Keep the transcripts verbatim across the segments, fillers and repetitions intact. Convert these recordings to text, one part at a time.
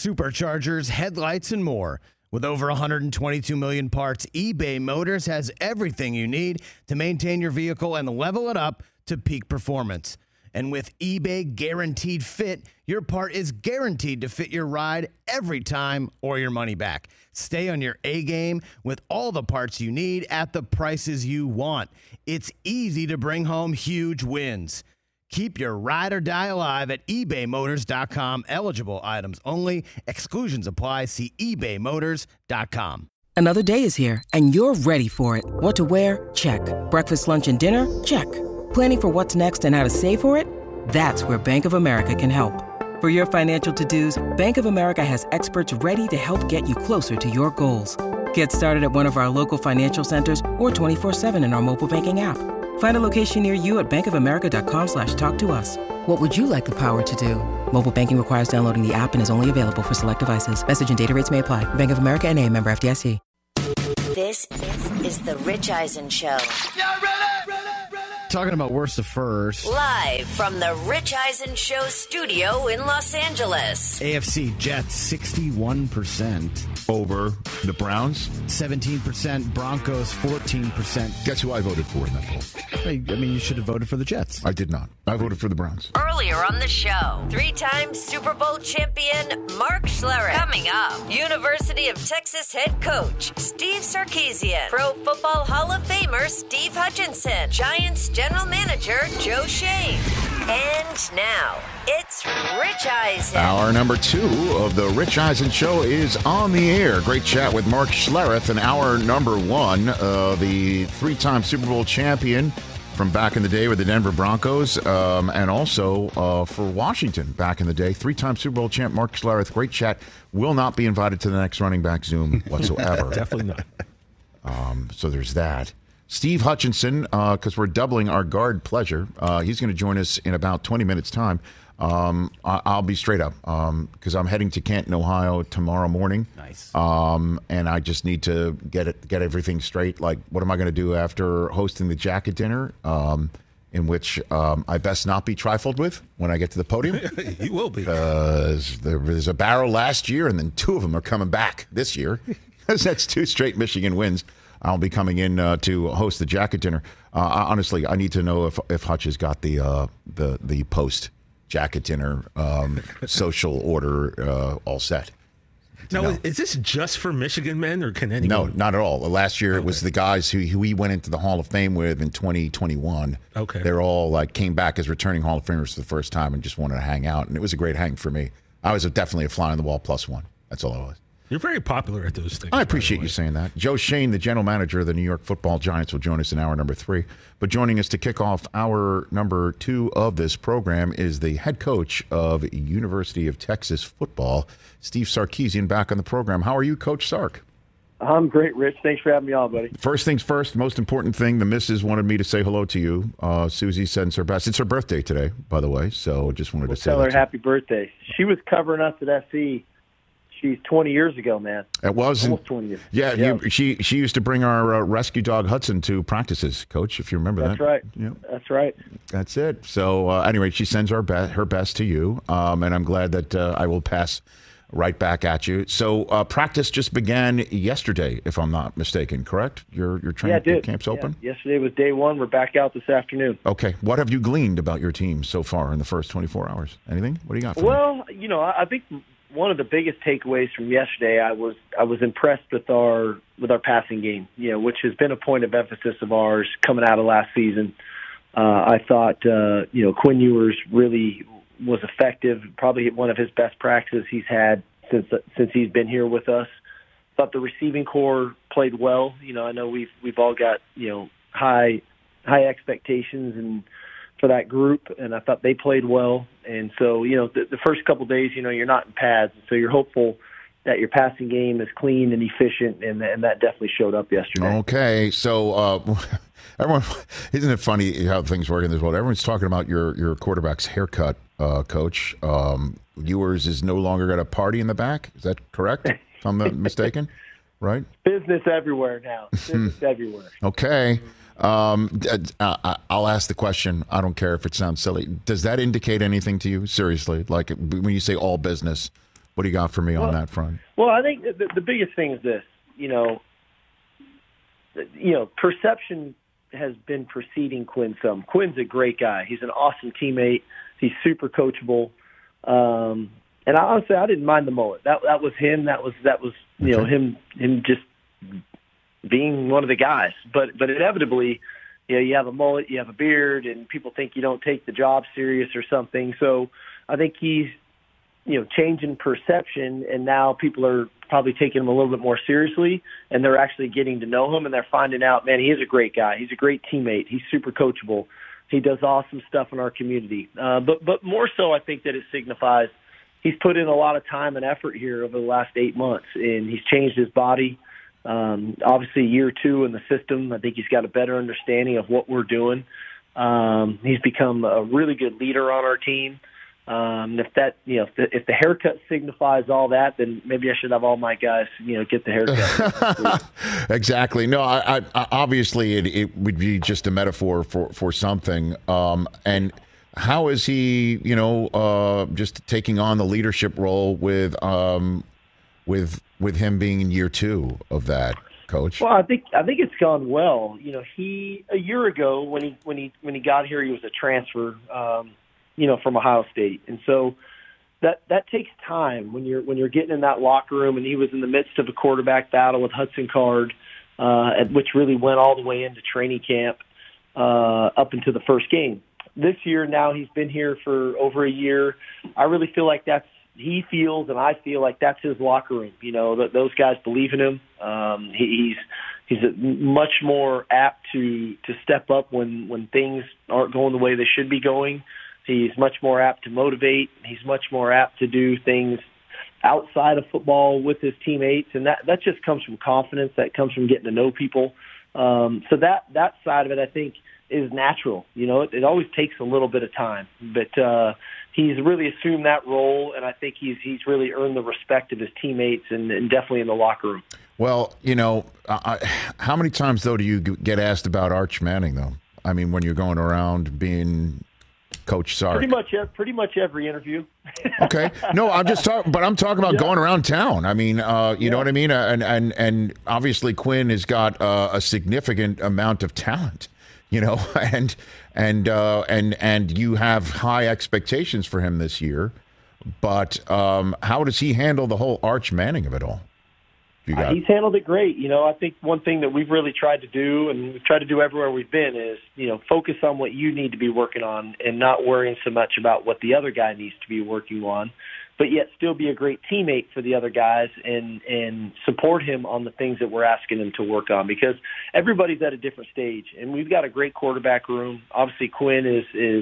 superchargers, headlights, and more. With over one hundred twenty-two million parts, eBay Motors has everything you need to maintain your vehicle and level it up to peak performance. And with eBay Guaranteed Fit, your part is guaranteed to fit your ride every time or your money back. Stay on your A-game with all the parts you need at the prices you want. It's easy to bring home huge wins. Keep your ride or die alive at ebay motors dot com. Eligible items only. Exclusions apply. See ebay motors dot com. Another day is here, and you're ready for it. What to wear? Check. Breakfast, lunch, and dinner? Check. Planning for what's next and how to save for it? That's where Bank of America can help. For your financial to-dos, Bank of America has experts ready to help get you closer to your goals. Get started at one of our local financial centers or twenty-four seven in our mobile banking app. Find a location near you at bankofamerica.com slash talk to us. What would you like the power to do? Mobile banking requires downloading the app and is only available for select devices. Message and data rates may apply. Bank of America N A, member F D I C. This is the Rich Eisen Show. Y'all ready? Ready? Ready? Talking about worst to first. Live from the Rich Eisen Show studio in Los Angeles. A F C Jets, sixty-one percent. Over the Browns? seventeen percent. Broncos, fourteen percent. Guess who I voted for in that poll? I mean, you should have voted for the Jets. I did not. I voted for the Browns. Earlier on the show, three-time Super Bowl champion Mark Schlereth. Coming up, University of Texas head coach Steve Sarkisian. Pro Football Hall of Famer Steve Hutchinson. Giants general manager Joe Shane. And now, it's Rich Eisen. Hour number two of the Rich Eisen Show is on the air. Great chat with Mark Schlereth. And hour number one, uh, the three-time Super Bowl champion from back in the day with the Denver Broncos, um, and also uh, for Washington back in the day. Three-time Super Bowl champ Mark Schlereth. Great chat. Will not be invited to the next running back Zoom whatsoever. Definitely not. Um, so there's that. Steve Hutchinson, because uh, we're doubling our guard pleasure, uh, he's going to join us in about twenty minutes' time. Um, I- I'll be straight up because um, I'm heading to Canton, Ohio tomorrow morning. Nice. Um, and I just need to get it, get everything straight. Like, what am I going to do after hosting the jacket dinner, um, in which um, I best not be trifled with when I get to the podium? You will be. Because there was a barrel last year, and then two of them are coming back this year. Because that's two straight Michigan wins. I'll be coming in uh, to host the jacket dinner. Uh, honestly, I need to know if if Hutch has got the uh, the the post jacket dinner um, social order uh, all set. Now, No. is this just for Michigan men, or can No, anyone? not at all. Last year it was the guys who who we went into the Hall of Fame with in twenty twenty-one. Okay. They're all like came back as returning Hall of Famers for the first time and just wanted to hang out, and it was a great hang for me. I was a, definitely a fly on the wall plus one. That's all I was. You're very popular at those things. I appreciate you saying that. Joe Shane, the general manager of the New York Football Giants, will join us in hour number three. But joining us to kick off hour number two of this program is the head coach of University of Texas football, Steve Sarkisian, back on the program. How are you, Coach Sark? I'm great, Rich. Thanks for having me on, buddy. First things first, most important thing, the missus wanted me to say hello to you. Uh, Susie sends her best. It's her birthday today, by the way, so just wanted We'll to say tell that her to- happy birthday. She was covering us at S E. She's twenty years ago, man. It was Almost twenty years. Yeah, Yeah. You, she she used to bring our uh, rescue dog Hudson to practices, Coach. If you remember That's that. right. Yeah, That's right. that's it. So uh, anyway, she sends our be- her best to you, um, and I'm glad that uh, I will pass right back at you. So uh, practice just began yesterday, if I'm not mistaken. Correct? Your your Yeah, training it did. camp's Yeah. open. Yesterday was day one. We're back out this afternoon. Okay. What have you gleaned about your team so far in the first twenty-four hours? Anything? What do you got? For me? Well, you know, I I think one of the biggest takeaways from yesterday, I was I was impressed with our with our passing game, you know, which has been a point of emphasis of ours coming out of last season. Uh, I thought, uh, you know, Quinn Ewers really was effective, probably one of his best practices he's had since since he's been here with us. Thought the receiving core played well. You know, I know we've we've all got, you know, high high expectations and for that group, and I thought they played well. And so, you know, the, the first couple of days, you know, you're not in pads, so you're hopeful that your passing game is clean and efficient, and, and that definitely showed up yesterday. Okay, so uh, everyone, isn't it funny how things work in this world? Everyone's talking about your your quarterback's haircut, uh, Coach. Um, Ewers is no longer got a party in the back. Is that correct? If I'm not mistaken, right? Business everywhere now. Business everywhere. Okay. Um, uh, I'll ask the question. I don't care if it sounds silly. Does that indicate anything to you? Seriously, like when you say all business, What do you got for me well, on that front? Well, I think the, the biggest thing is this. You know, you know, perception has been preceding Quinn some. Quinn's a great guy. He's an awesome teammate. He's super coachable. Um, and I honestly, I didn't mind the mullet. That that was him. That was that was you okay. know him him just being one of the guys. But but inevitably, you know, you have a mullet, you have a beard, and people think you don't take the job serious or something. So I think he's you know changing perception, and now people are probably taking him a little bit more seriously, and they're actually getting to know him, and they're finding out, man, he is a great guy. He's a great teammate. He's super coachable. He does awesome stuff in our community. Uh, but but more so, I think that it signifies he's put in a lot of time and effort here over the last eight months, and he's changed his body. Um, obviously, year two in the system, I think he's got a better understanding of what we're doing. Um, he's become a really good leader on our team. Um, if that, you know, if the, if the haircut signifies all that, then maybe I should have all my guys, you know, get the haircut. Exactly. No, I, I, obviously it, it would be just a metaphor for, for something. Um, and how is he, you know, uh, just taking on the leadership role with, um, with, with him being in year two of that, Coach? Well, I think I think it's gone well. You know, he a year ago when he when he when he got here, he was a transfer. Um, you know, from Ohio State. And so that that takes time when you're when you're getting in that locker room, and he was in the midst of a quarterback battle with Hudson Card, uh, which really went all the way into training camp uh, up into the first game. This year, now he's been here for over a year. I really feel like that's he feels, and I feel like that's his locker room. You know, that those guys believe in him. Um, he, he's he's much more apt to to step up when when things aren't going the way they should be going. He's much more apt to motivate. He's much more apt to do things outside of football with his teammates, and that, that just comes from confidence. That comes from getting to know people. Um, so that that side of it, I think, is natural. You know, it, it always takes a little bit of time, but uh, he's really assumed that role, and I think he's he's really earned the respect of his teammates and, and definitely in the locker room. Well, you know, I, how many times though do you get asked about Arch Manning though? I mean, when you're going around being Coach Sark. Pretty much, pretty much every interview. Okay, no, I'm just talking, but I'm talking about yeah. going around town. I mean, uh, you yeah. know what I mean, and and and obviously Quinn has got uh, a significant amount of talent, you know, and and uh, and and you have high expectations for him this year. But um, how does he handle the whole Arch Manning of it all? You got uh, he's handled it great. You know, I think one thing that we've really tried to do, and we've tried to do everywhere we've been, is, you know, focus on what you need to be working on and not worrying so much about what the other guy needs to be working on, but yet still be a great teammate for the other guys and, and support him on the things that we're asking him to work on, because everybody's at a different stage, and we've got a great quarterback room. Obviously, Quinn is, is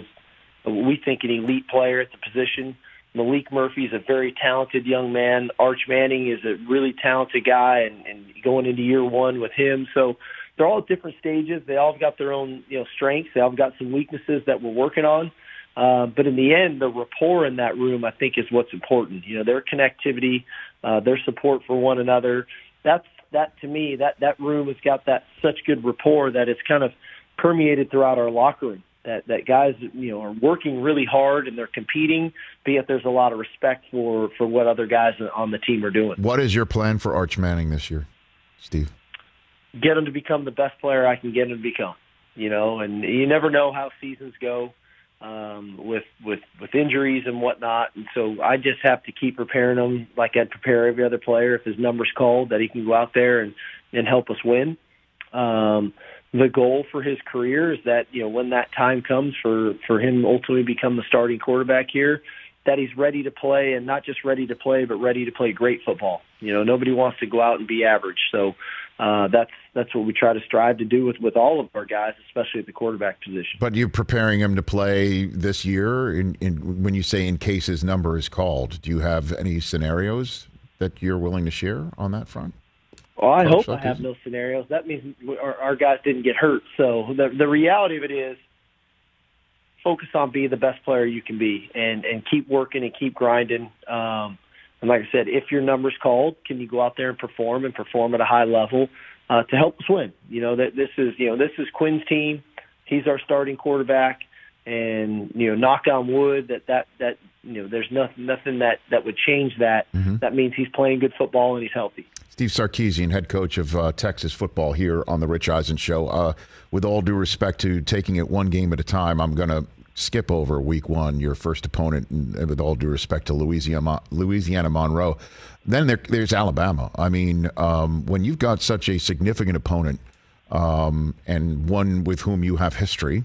we think, an elite player at the position. Malik Murphy is a very talented young man. Arch Manning is a really talented guy, and, and going into year one with him. So they're all at different stages. They all got their own, you know, strengths. They all got some weaknesses that we're working on. Uh, but in the end, the rapport in that room, I think, is what's important. You know, their connectivity, uh, their support for one another. That's that to me. That that room has got that such good rapport that it's kind of permeated throughout our locker room. That, that guys, you know, are working really hard and they're competing, but yet there's a lot of respect for, for what other guys on the team are doing. What is your plan for Arch Manning this year, Steve? Get him to become the best player I can get him to become, you know, and you never know how seasons go um, with, with, with injuries and whatnot. And so I just have to keep preparing him like I'd prepare every other player if his number's called, that he can go out there and, and help us win. Um, The goal for his career is that, you know, when that time comes for, for him ultimately become the starting quarterback here, that he's ready to play, and not just ready to play, but ready to play great football. You know, nobody wants to go out and be average. So uh, that's that's what we try to strive to do with, with all of our guys, especially at the quarterback position. But you're preparing him to play this year. In, in when you say in case his number is called, do you have any scenarios that you're willing to share on that front? Well, I hope I have no scenarios. That means our, our guys didn't get hurt. So the the reality of it is, focus on being the best player you can be, and, and keep working and keep grinding. Um, and like I said, if your number's called, can you go out there and perform and perform at a high level uh, to help us win? You know, that this is you know this is Quinn's team. He's our starting quarterback. And, you know, knock on wood that, that, that you know, there's nothing, nothing that, that would change that. Mm-hmm. That means he's playing good football and he's healthy. Steve Sarkisian, head coach of uh, Texas football here on the Rich Eisen Show. Uh, with all due respect to taking it one game at a time, I'm going to skip over week one, your first opponent, and, and with all due respect to Louisiana, Louisiana Monroe. Then there, there's Alabama. I mean, um, when you've got such a significant opponent um, and one with whom you have history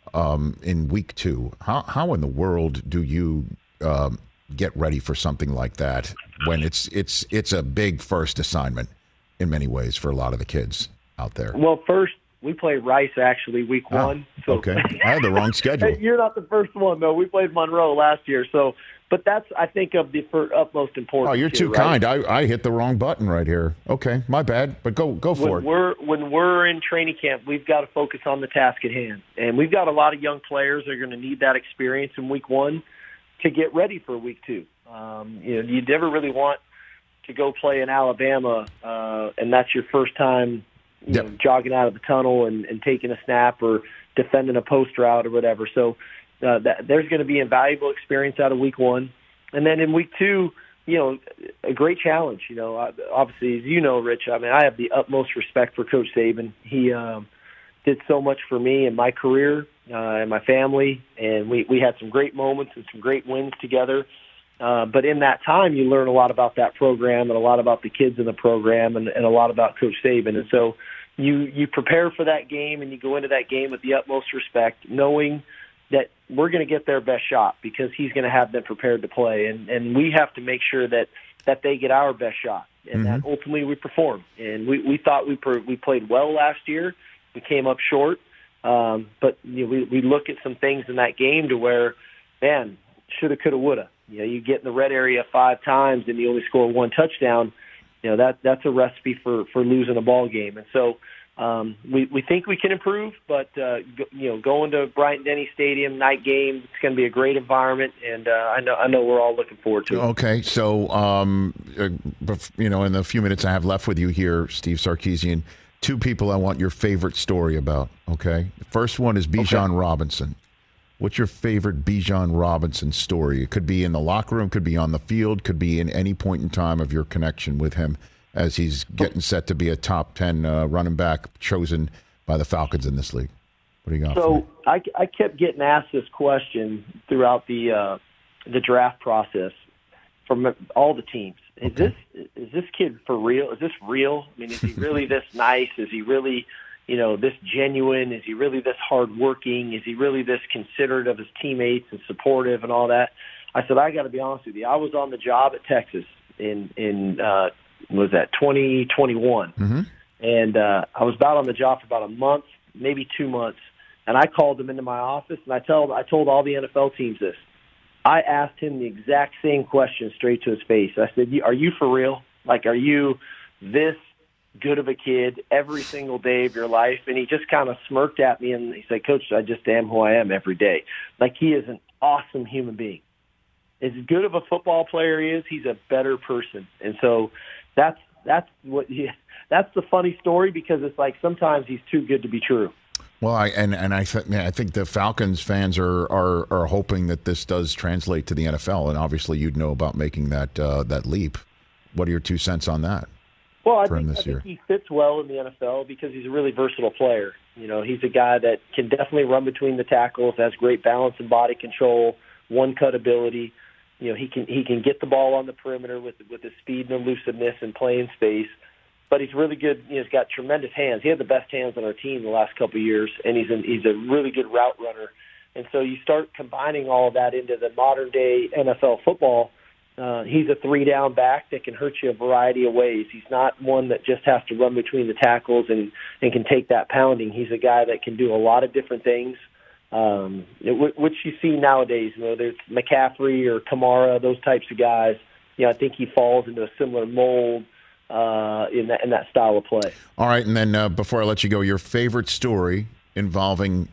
um, in week two, how, how in the world do you um, get ready for something like that when it's it's it's a big first assignment in many ways for a lot of the kids out there? Well, first, we played Rice actually week oh, one. So okay, I had the wrong schedule. You're not the first one though. We played Monroe last year, so but that's I think of the for utmost importance. Oh, you're here, too right? kind. I, I hit the wrong button right here. Okay, my bad. But go go for when it. We're when we're in training camp, we've got to focus on the task at hand, and we've got a lot of young players that are going to need that experience in week one to get ready for week two. Um, you know, you never really want to go play in Alabama, uh, and that's your first time, you yep. know, jogging out of the tunnel and, and taking a snap or defending a post route or whatever. So uh, that, there's going to be invaluable experience out of week one. And then in week two, you know, a great challenge. You know, obviously, as you know, Rich, I mean, I have the utmost respect for Coach Saban. He um, did so much for me in my career uh, and my family, and we, we had some great moments and some great wins together. Uh, but in that time, you learn a lot about that program and a lot about the kids in the program and, and a lot about Coach Saban. And so you, you prepare for that game and you go into that game with the utmost respect, knowing that we're going to get their best shot because he's going to have them prepared to play. And, and we have to make sure that, that they get our best shot and mm-hmm. that ultimately we perform. And we, we thought we per, we played well last year. We came up short. Um, but you know, we, we look at some things in that game to where, man, shoulda, coulda, woulda. You know, you get in the red area five times and you only score one touchdown. You know, that that's a recipe for, for losing a ball game. And so um, we we think we can improve, but uh, go, you know, going to Bryant-Denny Stadium night game, it's going to be a great environment, and uh, I know I know we're all looking forward to it. Okay, so um, uh, you know, in the few minutes I have left with you here, Steve Sarkisian, two people I want your favorite story about. Okay, the first one is Bijan okay. Robinson. What's your favorite Bijan Robinson story? It could be in the locker room, could be on the field, could be in any point in time of your connection with him as he's getting set to be a top ten uh, running back chosen by the Falcons in this league. What do you got? So I, I kept getting asked this question throughout the uh, the draft process from all the teams. Is okay. this is this kid for real? Is this real? I mean, is he really this nice? Is he really, you know, this genuine? Is he really this hardworking? Is he really this considerate of his teammates and supportive and all that? I said, I got to be honest with you. I was on the job at Texas in in uh, was that twenty twenty-one, mm-hmm. and uh, I was about on the job for about a month, maybe two months, and I called him into my office and I told I told all the N F L teams this. I asked him the exact same question straight to his face. I said, "Are you for real? Like, are you this good of a kid every single day of your life?" And he just kind of smirked at me and he said, "Coach, I just am who I am every day." Like, he is an awesome human being. As good of a football player he is, he's a better person. And so that's that's what he, that's the funny story, because it's like sometimes he's too good to be true. Well, I and and I th- I think the Falcons fans are, are are hoping that this does translate to the N F L, and obviously you'd know about making that uh, that leap. What are your two cents on that? Well, I for him think, this I year? think he fits well in the N F L because he's a really versatile player. You know, he's a guy that can definitely run between the tackles, has great balance and body control, one cut ability. You know, he can he can get the ball on the perimeter with with his speed and elusiveness and play in space. But he's really good. You know, he's got tremendous hands. He had the best hands on our team the last couple of years, and he's a, he's a really good route runner. And so you start combining all of that into the modern day N F L football. Uh, he's a three down back that can hurt you a variety of ways. He's not one that just has to run between the tackles and, and can take that pounding. He's a guy that can do a lot of different things, um, which you see nowadays. You know, there's McCaffrey or Kamara, those types of guys. You know, I think he falls into a similar mold uh, in that in that style of play. All right, and then uh, before I let you go, your favorite story involving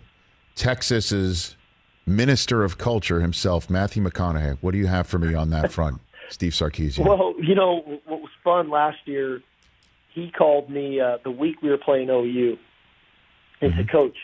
Texas's Minister of Culture himself, Matthew McConaughey. What do you have for me on that front, Steve Sarkisian? Well, you know, what was fun last year, he called me uh, the week we were playing O U and mm-hmm. said, "Coach,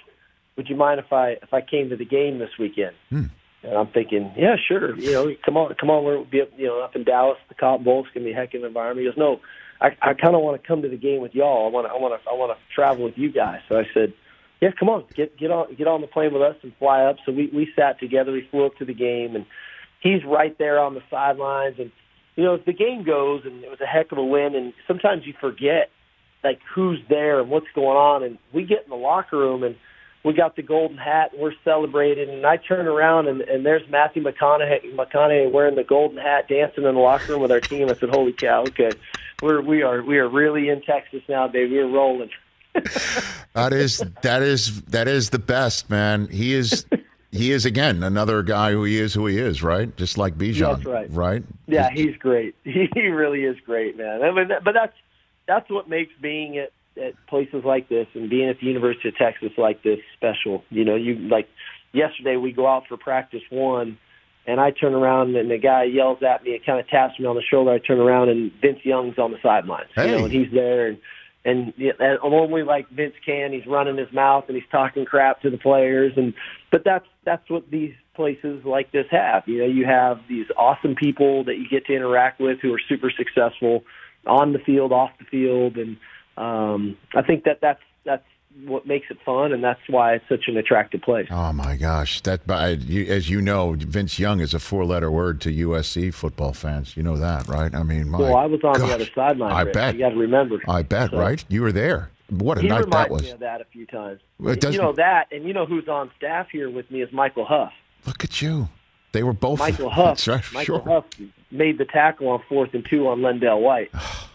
would you mind if I if I came to the game this weekend? Hmm. And I'm thinking, yeah, sure. You know, come on, come on. We'll be up, you know, up in Dallas. The Cotton Bowl. It's gonna be a heck of an environment. He goes, no, I, I kind of want to come to the game with y'all. I want to, I want to, I want to travel with you guys. So I said, yeah, come on, get get on, get on the plane with us and fly up. So we we sat together. We flew up to the game, and he's right there on the sidelines. And you know, as the game goes, and it was a heck of a win. And sometimes you forget like who's there and what's going on. And we get in the locker room and we got the golden hat, and we're celebrating. And I turn around, and, and there's Matthew McConaughey, McConaughey wearing the golden hat, dancing in the locker room with our team. I said, "Holy cow! Okay, we're we are we are really in Texas now, baby. We're rolling." That is that is that is the best, man. He is he is again another guy who he is who he is, right? Just like Bijan, That's right. right? Yeah, he's great. He really is great, man. I mean, that, but that's that's what makes being at at places like this and being at the University of Texas like this special. You know, you like yesterday we go out for practice one, and I turn around and the guy yells at me and kind of taps me on the shoulder. I turn around and Vince Young's on the sidelines, hey. you know, and he's there. And and, and only like Vince can, he's running his mouth and he's talking crap to the players. And but that's that's what these places like this have. You know, you have these awesome people that you get to interact with who are super successful on the field, off the field, and Um, I think that that's that's what makes it fun, and that's why it's such an attractive place. Oh my gosh! That, by you, as you know, Vince Young is a four-letter word to U S C football fans. You know that, right? I mean, my well, I was on gosh, the other sideline. I Rick. bet. You got to remember. I bet, so, right? You were there. What a he night that reminds was. me of that a few times. Well, it you know that, and you know who's on staff here with me is Michael Huff. Look at you. They were both. Michael Huff. That's right, Michael sure. Huff made the tackle on fourth and two on Lendell White.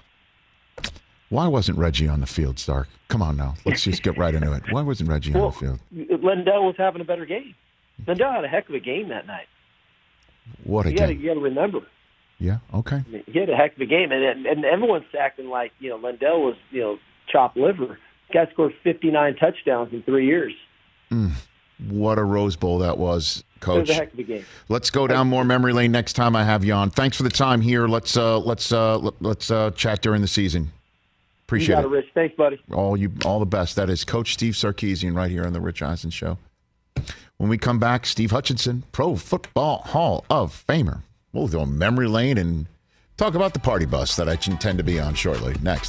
Why wasn't Reggie on the field, Stark? Come on now. Let's just get right into it. Why wasn't Reggie well, on the field? Lendell was having a better game. Lendell had a heck of a game that night. What a you game. Gotta, you got to remember. Yeah, okay. I mean, he had a heck of a game, and, and everyone's acting like, you know, Lendell was, you know, chopped liver. The guy scored fifty-nine touchdowns in three years. Mm, what a Rose Bowl that was, Coach. It was a heck of a game. Let's go down more memory lane next time I have you on. Thanks for the time here. Let's uh, let's uh, let, let's uh, chat during the season. Appreciate you got it. it, Rich. Thanks, buddy. All you, all the best. That is Coach Steve Sarkisian right here on the Rich Eisen Show. When we come back, Steve Hutchinson, Pro Football Hall of Famer. We'll go memory lane and talk about the party bus that I intend to be on shortly. Next.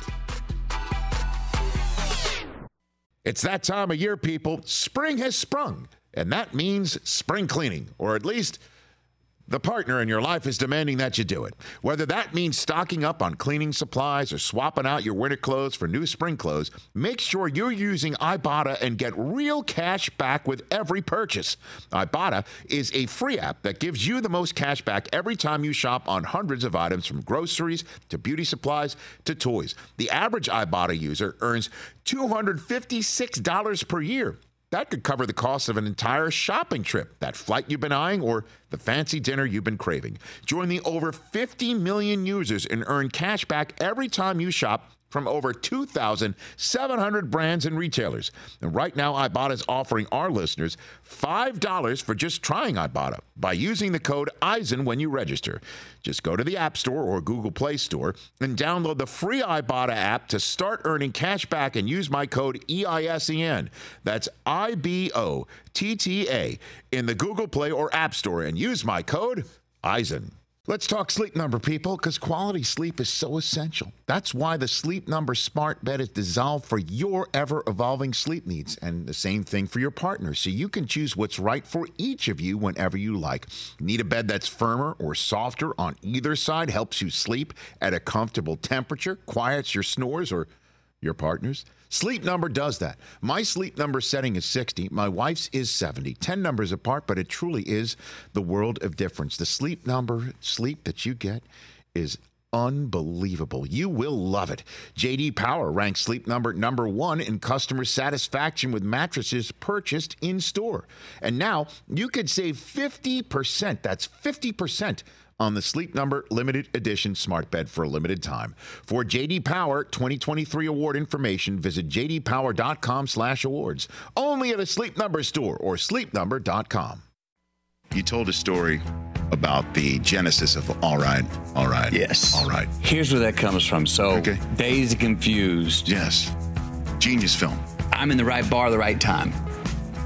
It's that time of year, people. Spring has sprung, and that means spring cleaning, or at least the partner in your life is demanding that you do it. Whether that means stocking up on cleaning supplies or swapping out your winter clothes for new spring clothes, make sure you're using Ibotta and get real cash back with every purchase. Ibotta is a free app that gives you the most cash back every time you shop on hundreds of items, from groceries to beauty supplies to toys. The average Ibotta user earns two hundred fifty-six dollars per year. That could cover the cost of an entire shopping trip, that flight you've been eyeing, or the fancy dinner you've been craving. Join the over fifty million users and earn cash back every time you shop from over two thousand seven hundred brands and retailers. And right now, Ibotta is offering our listeners five dollars for just trying Ibotta by using the code Eisen when you register. Just go to the App Store or Google Play Store and download the free Ibotta app to start earning cash back and use my code E I S E N. That's I B O T T A in the Google Play or App Store and use my code Eisen. Let's talk Sleep Number, people, because quality sleep is so essential. That's why the Sleep Number smart bed is designed for your ever-evolving sleep needs, and the same thing for your partner, so you can choose what's right for each of you whenever you like. Need a bed that's firmer or softer on either side, helps you sleep at a comfortable temperature, quiets your snores or your partner's? Sleep Number does that. My Sleep Number setting is sixty. My wife's is seventy. ten numbers apart, but it truly is the world of difference. The Sleep Number sleep that you get is unbelievable. You will love it. J D Power ranks Sleep Number number one in customer satisfaction with mattresses purchased in store. And now you could save fifty percent. That's fifty percent on the Sleep Number limited edition smart bed for a limited time. For J D Power twenty twenty-three award information, visit j d power dot com slash awards. Only at a Sleep Number store or sleep number dot com. You told a story about the genesis of All Right, All Right. Yes. All Right. Here's where that comes from. So, Okay. Dazed and Confused. Yes. Genius film. I'm in the right bar, the right time.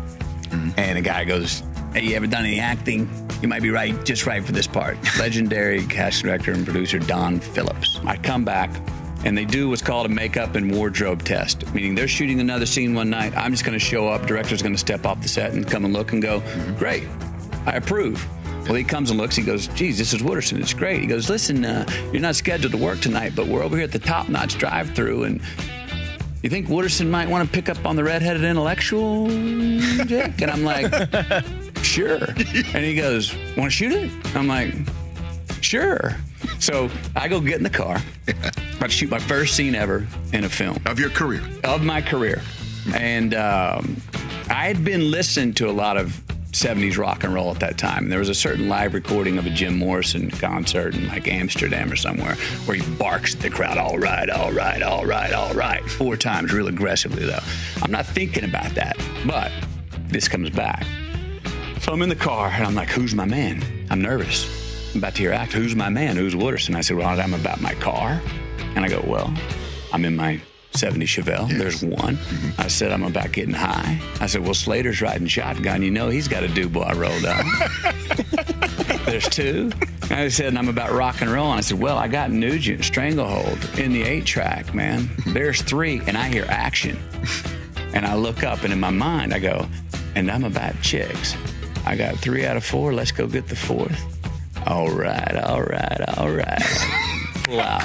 And a guy goes, hey, you ever done any acting? You might be right, just right for this part. Legendary casting director and producer Don Phillips. I come back, and they do what's called a makeup and wardrobe test, meaning they're shooting another scene one night. I'm just going to show up. Director's going to step off the set and come and look and go, great, I approve. Well, he comes and looks. He goes, geez, this is Wooderson. It's great. He goes, listen, uh, you're not scheduled to work tonight, but we're over here at the Top Notch drive-thru, and you think Wooderson might want to pick up on the redheaded intellectual, Jack? And I'm like, sure. And he goes, want to shoot it? I'm like, sure. So I go get in the car, about to shoot my first scene ever in a film. Of your career. Of my career. And um, I had been listening to a lot of seventies rock and roll at that time. There was a certain live recording of a Jim Morrison concert in like Amsterdam or somewhere where he barks at the crowd, all right, all right, all right, all right, four times real aggressively though. I'm not thinking about that, but this comes back. So I'm in the car and I'm like, who's my man? I'm nervous. I'm about to hear act, who's my man? Who's Wooderson? I said, well, I'm about my car. And I go, well, I'm in my seventy Chevelle. Yes. There's one. Mm-hmm. I said, I'm about getting high. I said, well, Slater's riding shotgun. You know he's got a DuBois rolled up. There's two. And I said, and I'm about rock and roll. And I said, well, I got Nugent, Stranglehold in the eight track, man. There's three. And I hear action. And I look up, and in my mind, I go, and I'm about chicks. I got three out of four. Let's go get the fourth. All right, all right, all right. Wow.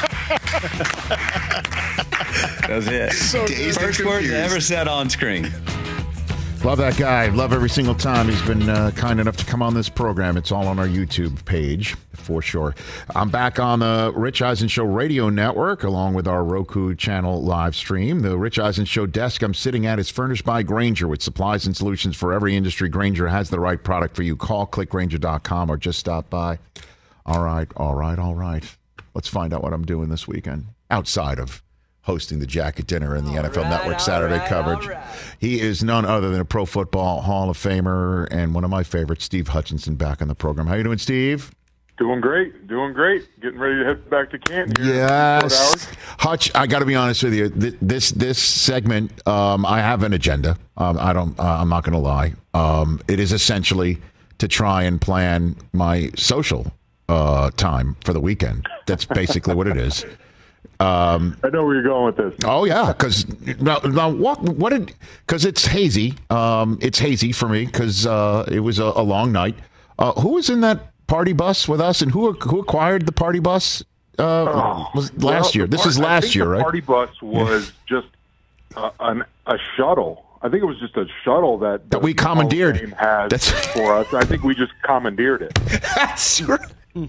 That was it. So first words I ever said on screen. Love that guy. Love every single time he's been uh, kind enough to come on this program. It's all on our YouTube page, for sure. I'm back on the Rich Eisen Show radio network, along with our Roku channel live stream. The Rich Eisen Show desk I'm sitting at is furnished by Grainger, with supplies and solutions for every industry. Grainger has the right product for you. Call click grainger dot com or just stop by. All right, all right, all right. Let's find out what I'm doing this weekend outside of hosting the Jacket Dinner and the all N F L right, Network Saturday right, coverage. Right. He is none other than a Pro Football Hall of Famer and one of my favorites, Steve Hutchinson, back on the program. How you doing, Steve? Doing great, doing great. Getting ready to head back to Canton here. Yes. Hutch, I got to be honest with you. This this segment, um, I have an agenda. Um, I don't. Uh, I'm not going to lie. Um, it is essentially to try and plan my social uh, time for the weekend. That's basically what it is. Um, I know where you're going with this. Oh yeah, because now, now what? What did? Because it's hazy. Um, it's hazy for me because uh, it was a, a long night. Uh, who was in that party bus with us, and who who acquired the party bus? Uh, oh, was last well, year. This part, is last I think year, the right? Party bus was just uh, an, a shuttle. I think it was just a shuttle that that we commandeered has That's... for us. I think we just commandeered it. That's right.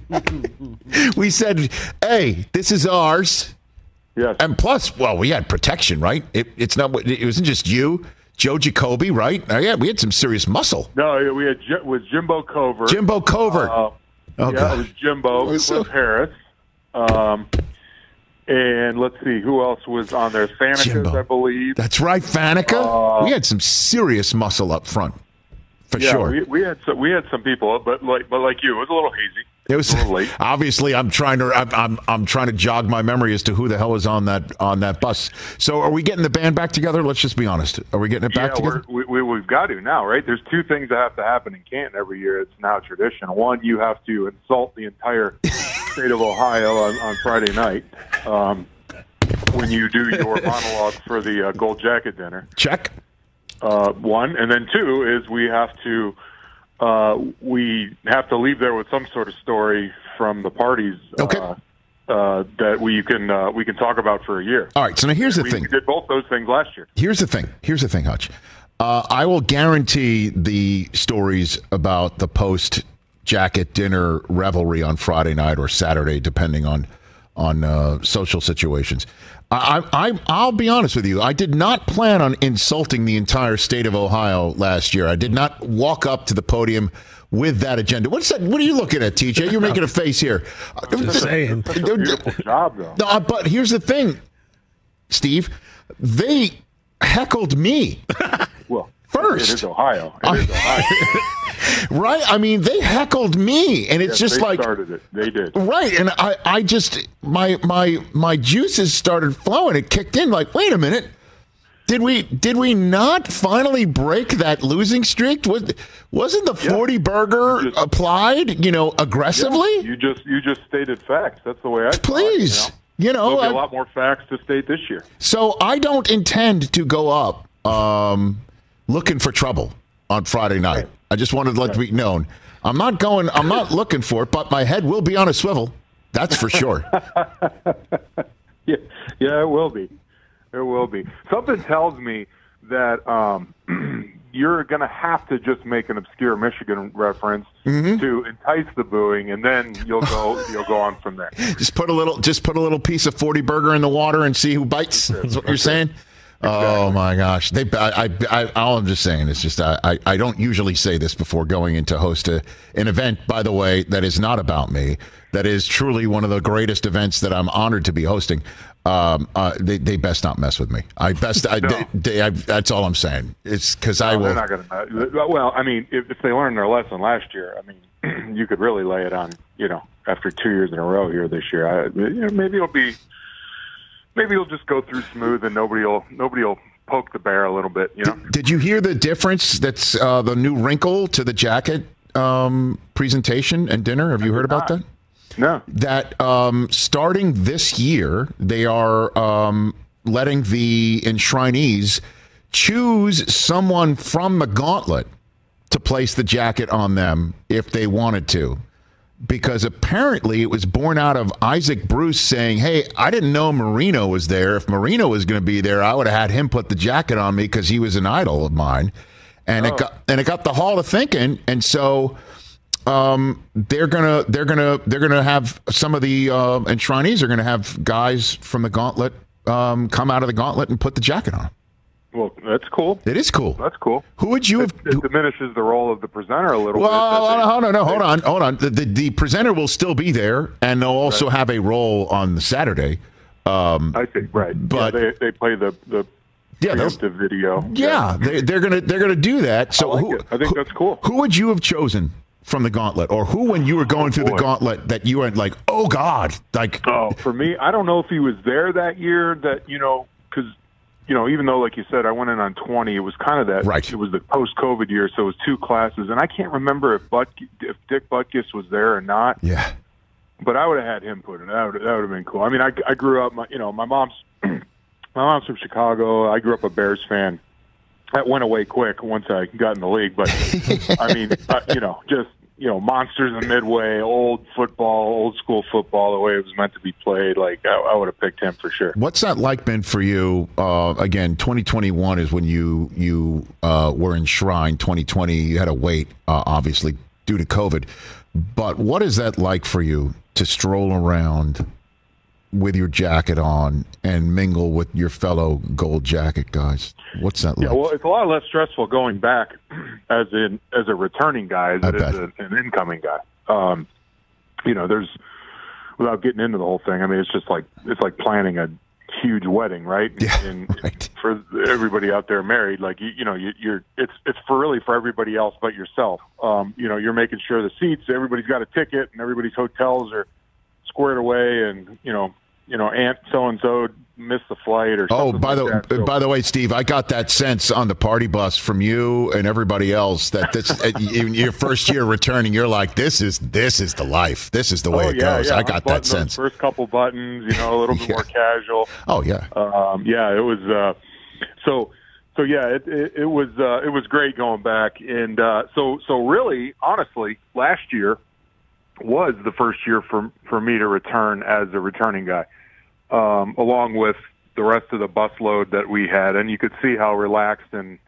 We said, "Hey, this is ours." Yes. And plus, well, we had protection, right? It, it's not. It wasn't just you, Joe Jacoby, right? Oh, yeah, we had some serious muscle. No, we had it was Jimbo Covert. Jimbo Covert. Uh, oh, yeah, God. It was Jimbo. It was so... Harris. Um, and let's see who else was on there. Faneca, I believe. That's right, Faneca. Uh, we had some serious muscle up front, for yeah, sure. We, we had some, we had some people, but like but like you, it was a little hazy. It was late. Obviously. I'm trying to. I'm, I'm. I'm trying to jog my memory as to who the hell was on that on that bus. So, are we getting the band back together? Let's just be honest. Are we getting it back yeah, together? We're, we, we, we've got to now, right? There's two things that have to happen in Canton every year. It's now tradition. One, you have to insult the entire state of Ohio on, on Friday night um, when you do your monologue for the uh, Gold Jacket Dinner. Check. Uh, one, and then two is we have to. Uh, we have to leave there with some sort of story from the parties okay. uh, uh, that we can uh, we can talk about for a year. All right. So now here's the we, thing. We did both those things last year. Here's the thing. Here's the thing, Hutch. Uh, I will guarantee the stories about the post jacket dinner revelry on Friday night or Saturday, depending on on uh, social situations. I, I, I'll be honest with you. I did not plan on insulting the entire state of Ohio last year. I did not walk up to the podium with that agenda. What's that? What are you looking at, T J? You're making a face here. Just saying. That's a beautiful job, though. No, but here's the thing, Steve. They heckled me. Well, first. It is Ohio. It is Ohio. Right? I mean, they heckled me, and it's yes, just they like started it. They did. Right, and I, I just my my my juices started flowing. It kicked in. Like, wait a minute, Did we did we not finally break that losing streak? Was wasn't the forty yeah. burger just, applied, you know, aggressively? Yeah, you just you just stated facts. That's the way I Please. Thought, you know, you know there'll be I, a lot more facts to state this year. So I don't intend to go up um, looking for trouble on Friday night. Right. I just wanted to let right. it be known. I'm not going I'm not looking for it, but my head will be on a swivel. That's for sure. yeah, yeah, it will be. It will be. Something tells me that um, you're going to have to just make an obscure Michigan reference mm-hmm. to entice the booing, and then you'll go you'll go on from there. Just put a little just put a little piece of forty burger in the water and see who bites. That's what you're saying. Exactly. Oh my gosh! They, I, I, I, all I'm just saying is just I, I, I don't usually say this before going in to host a, an event. By the way, that is not about me. That is truly one of the greatest events that I'm honored to be hosting. Um, uh, they, they best not mess with me. I best. I, no. they, they, I, that's all I'm saying. It's because no, I will. They're not gonna, well, I mean, if, if they learned their lesson last year, I mean, you could really lay it on. You know, after two years in a row here this year, I, you know, maybe it'll be. Maybe it'll just go through smooth, and nobody will nobody will poke the bear a little bit. You know. Did, did you hear the difference? That's uh, the new wrinkle to the jacket um, presentation and dinner. Have you heard about that? No. That um, starting this year, they are um, letting the enshrinees choose someone from the gauntlet to place the jacket on them if they wanted to. Because apparently it was born out of Isaac Bruce saying, hey, I didn't know Marino was there. If Marino was going to be there, I would have had him put the jacket on me because he was an idol of mine. And oh. it got and it got the Hall to thinking. And so um, they're gonna they're gonna they're gonna have some of the uh, enshrinees are gonna have guys from the gauntlet um, come out of the gauntlet and put the jacket on. Well, that's cool. It is cool. That's cool. Who would you it, have? It diminishes the role of the presenter a little well, bit. Well, they, hold on, no, hold on, hold on. The, the, the presenter will still be there, and they'll also right. have a role on the Saturday. Um, I think right, but yeah, they they play the the yeah, preemptive video. Yeah, yeah. They, they're gonna they're gonna do that. So I like who, it. I think who, that's cool. Who would you have chosen from the gauntlet, or who, when you were going oh, through boy. the gauntlet, that you were like, oh God, like oh, for me, I don't know if he was there that year. That you know, because. You know, even though, like you said, I went in on twenty, it was kind of that. Right. It was the post-COVID year, so it was two classes, and I can't remember if Butt, if Dick Butkus was there or not. Yeah. But I would have had him put in. That would that would have been cool. I mean, I, I grew up. My, you know, my mom's my mom's from Chicago. I grew up a Bears fan. That went away quick once I got in the league. But I mean, uh, you know, just. You know, monsters in Midway, old football, old school football, the way it was meant to be played. Like, I, I would have picked him for sure. What's that like been for you? Uh, again, twenty twenty-one is when you you uh, were enshrined. twenty twenty, you had to wait, uh, obviously, due to COVID. But what is that like for you to stroll around with your jacket on and mingle with your fellow gold jacket guys? What's that like? Yeah, well, it's a lot less stressful going back as in as a returning guy as I it bet. is a, an incoming guy. Um, you know, there's without getting into the whole thing. I mean, it's just like it's like planning a huge wedding, right? Yeah, and right. For everybody out there married, like you, you know, you, you're it's it's for really for everybody else but yourself. Um, you know, you're making sure the seats, everybody's got a ticket, and everybody's hotels are squared away, and you know, you know, Aunt so and so missed the flight or something. Oh, by like the that, so. by the way, Steve, I got that sense on the party bus from you and everybody else that this in your first year returning, you're like, this is this is the life. This is the way oh, it yeah, goes. Yeah. I got that those sense. First couple buttons, you know, a little bit yeah. more casual. Oh yeah, um, yeah. It was uh, so so yeah. It, it, it was uh, it was great going back, and uh, so so really, honestly, last year was the first year for for me to return as a returning guy. Um, along with the rest of the busload that we had, and you could see how relaxed and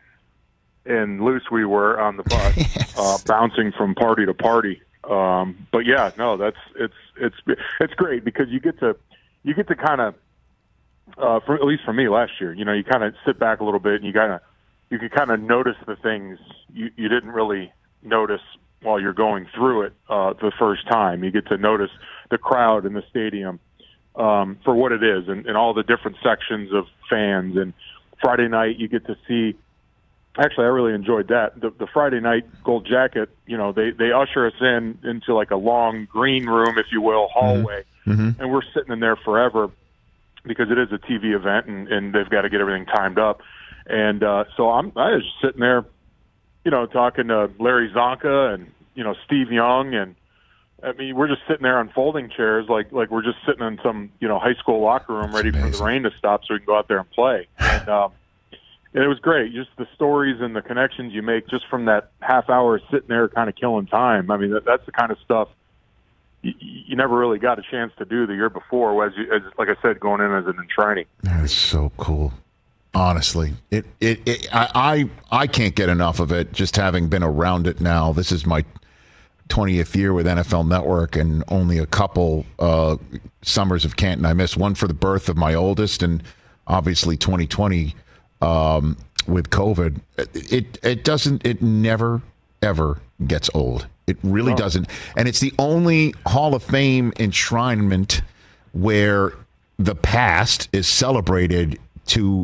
and loose we were on the bus, yes. uh, bouncing from party to party. Um, but yeah, no, that's it's it's it's great because you get to you get to kind of, uh, for at least for me last year, you know, you kind of sit back a little bit and you kind of you can kind of notice the things you, you didn't really notice while you're going through it uh, the first time. You get to notice the crowd in the stadium. Um, for what it is, and, and all the different sections of fans. And Friday night, you get to see. Actually, I really enjoyed that. The, the Friday night Gold Jacket, you know, they they usher us in into like a long green room, if you will, hallway, mm-hmm. and we're sitting in there forever because it is a T V event, and, and they've got to get everything timed up. And uh, so I'm I was just sitting there, you know, talking to Larry Zonka and, you know, Steve Young. And, I mean, we're just sitting there on folding chairs like like we're just sitting in some, you know, high school locker room ready for the rain to stop so we can go out there and play. And, um, and it was great, just the stories and the connections you make just from that half hour sitting there kind of killing time. I mean, that, that's the kind of stuff you, you never really got a chance to do the year before, as, you, as like I said, going in as an entrainee. That is so cool. Honestly, it, it, it I, I I can't get enough of it. Just having been around it now, this is my twentieth year with N F L Network, and only a couple uh, summers of Canton I missed. One for the birth of my oldest, and obviously twenty twenty um, with COVID. It it doesn't. It never ever gets old. It really oh. doesn't. And it's the only Hall of Fame enshrinement where the past is celebrated to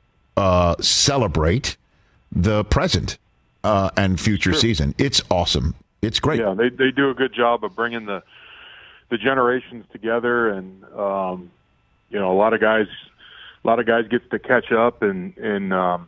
uh, celebrate the present uh, and future sure. season. It's awesome. It's great. Yeah, they they do a good job of bringing the the generations together, and um, you know, a lot of guys, a lot of guys get to catch up and and um,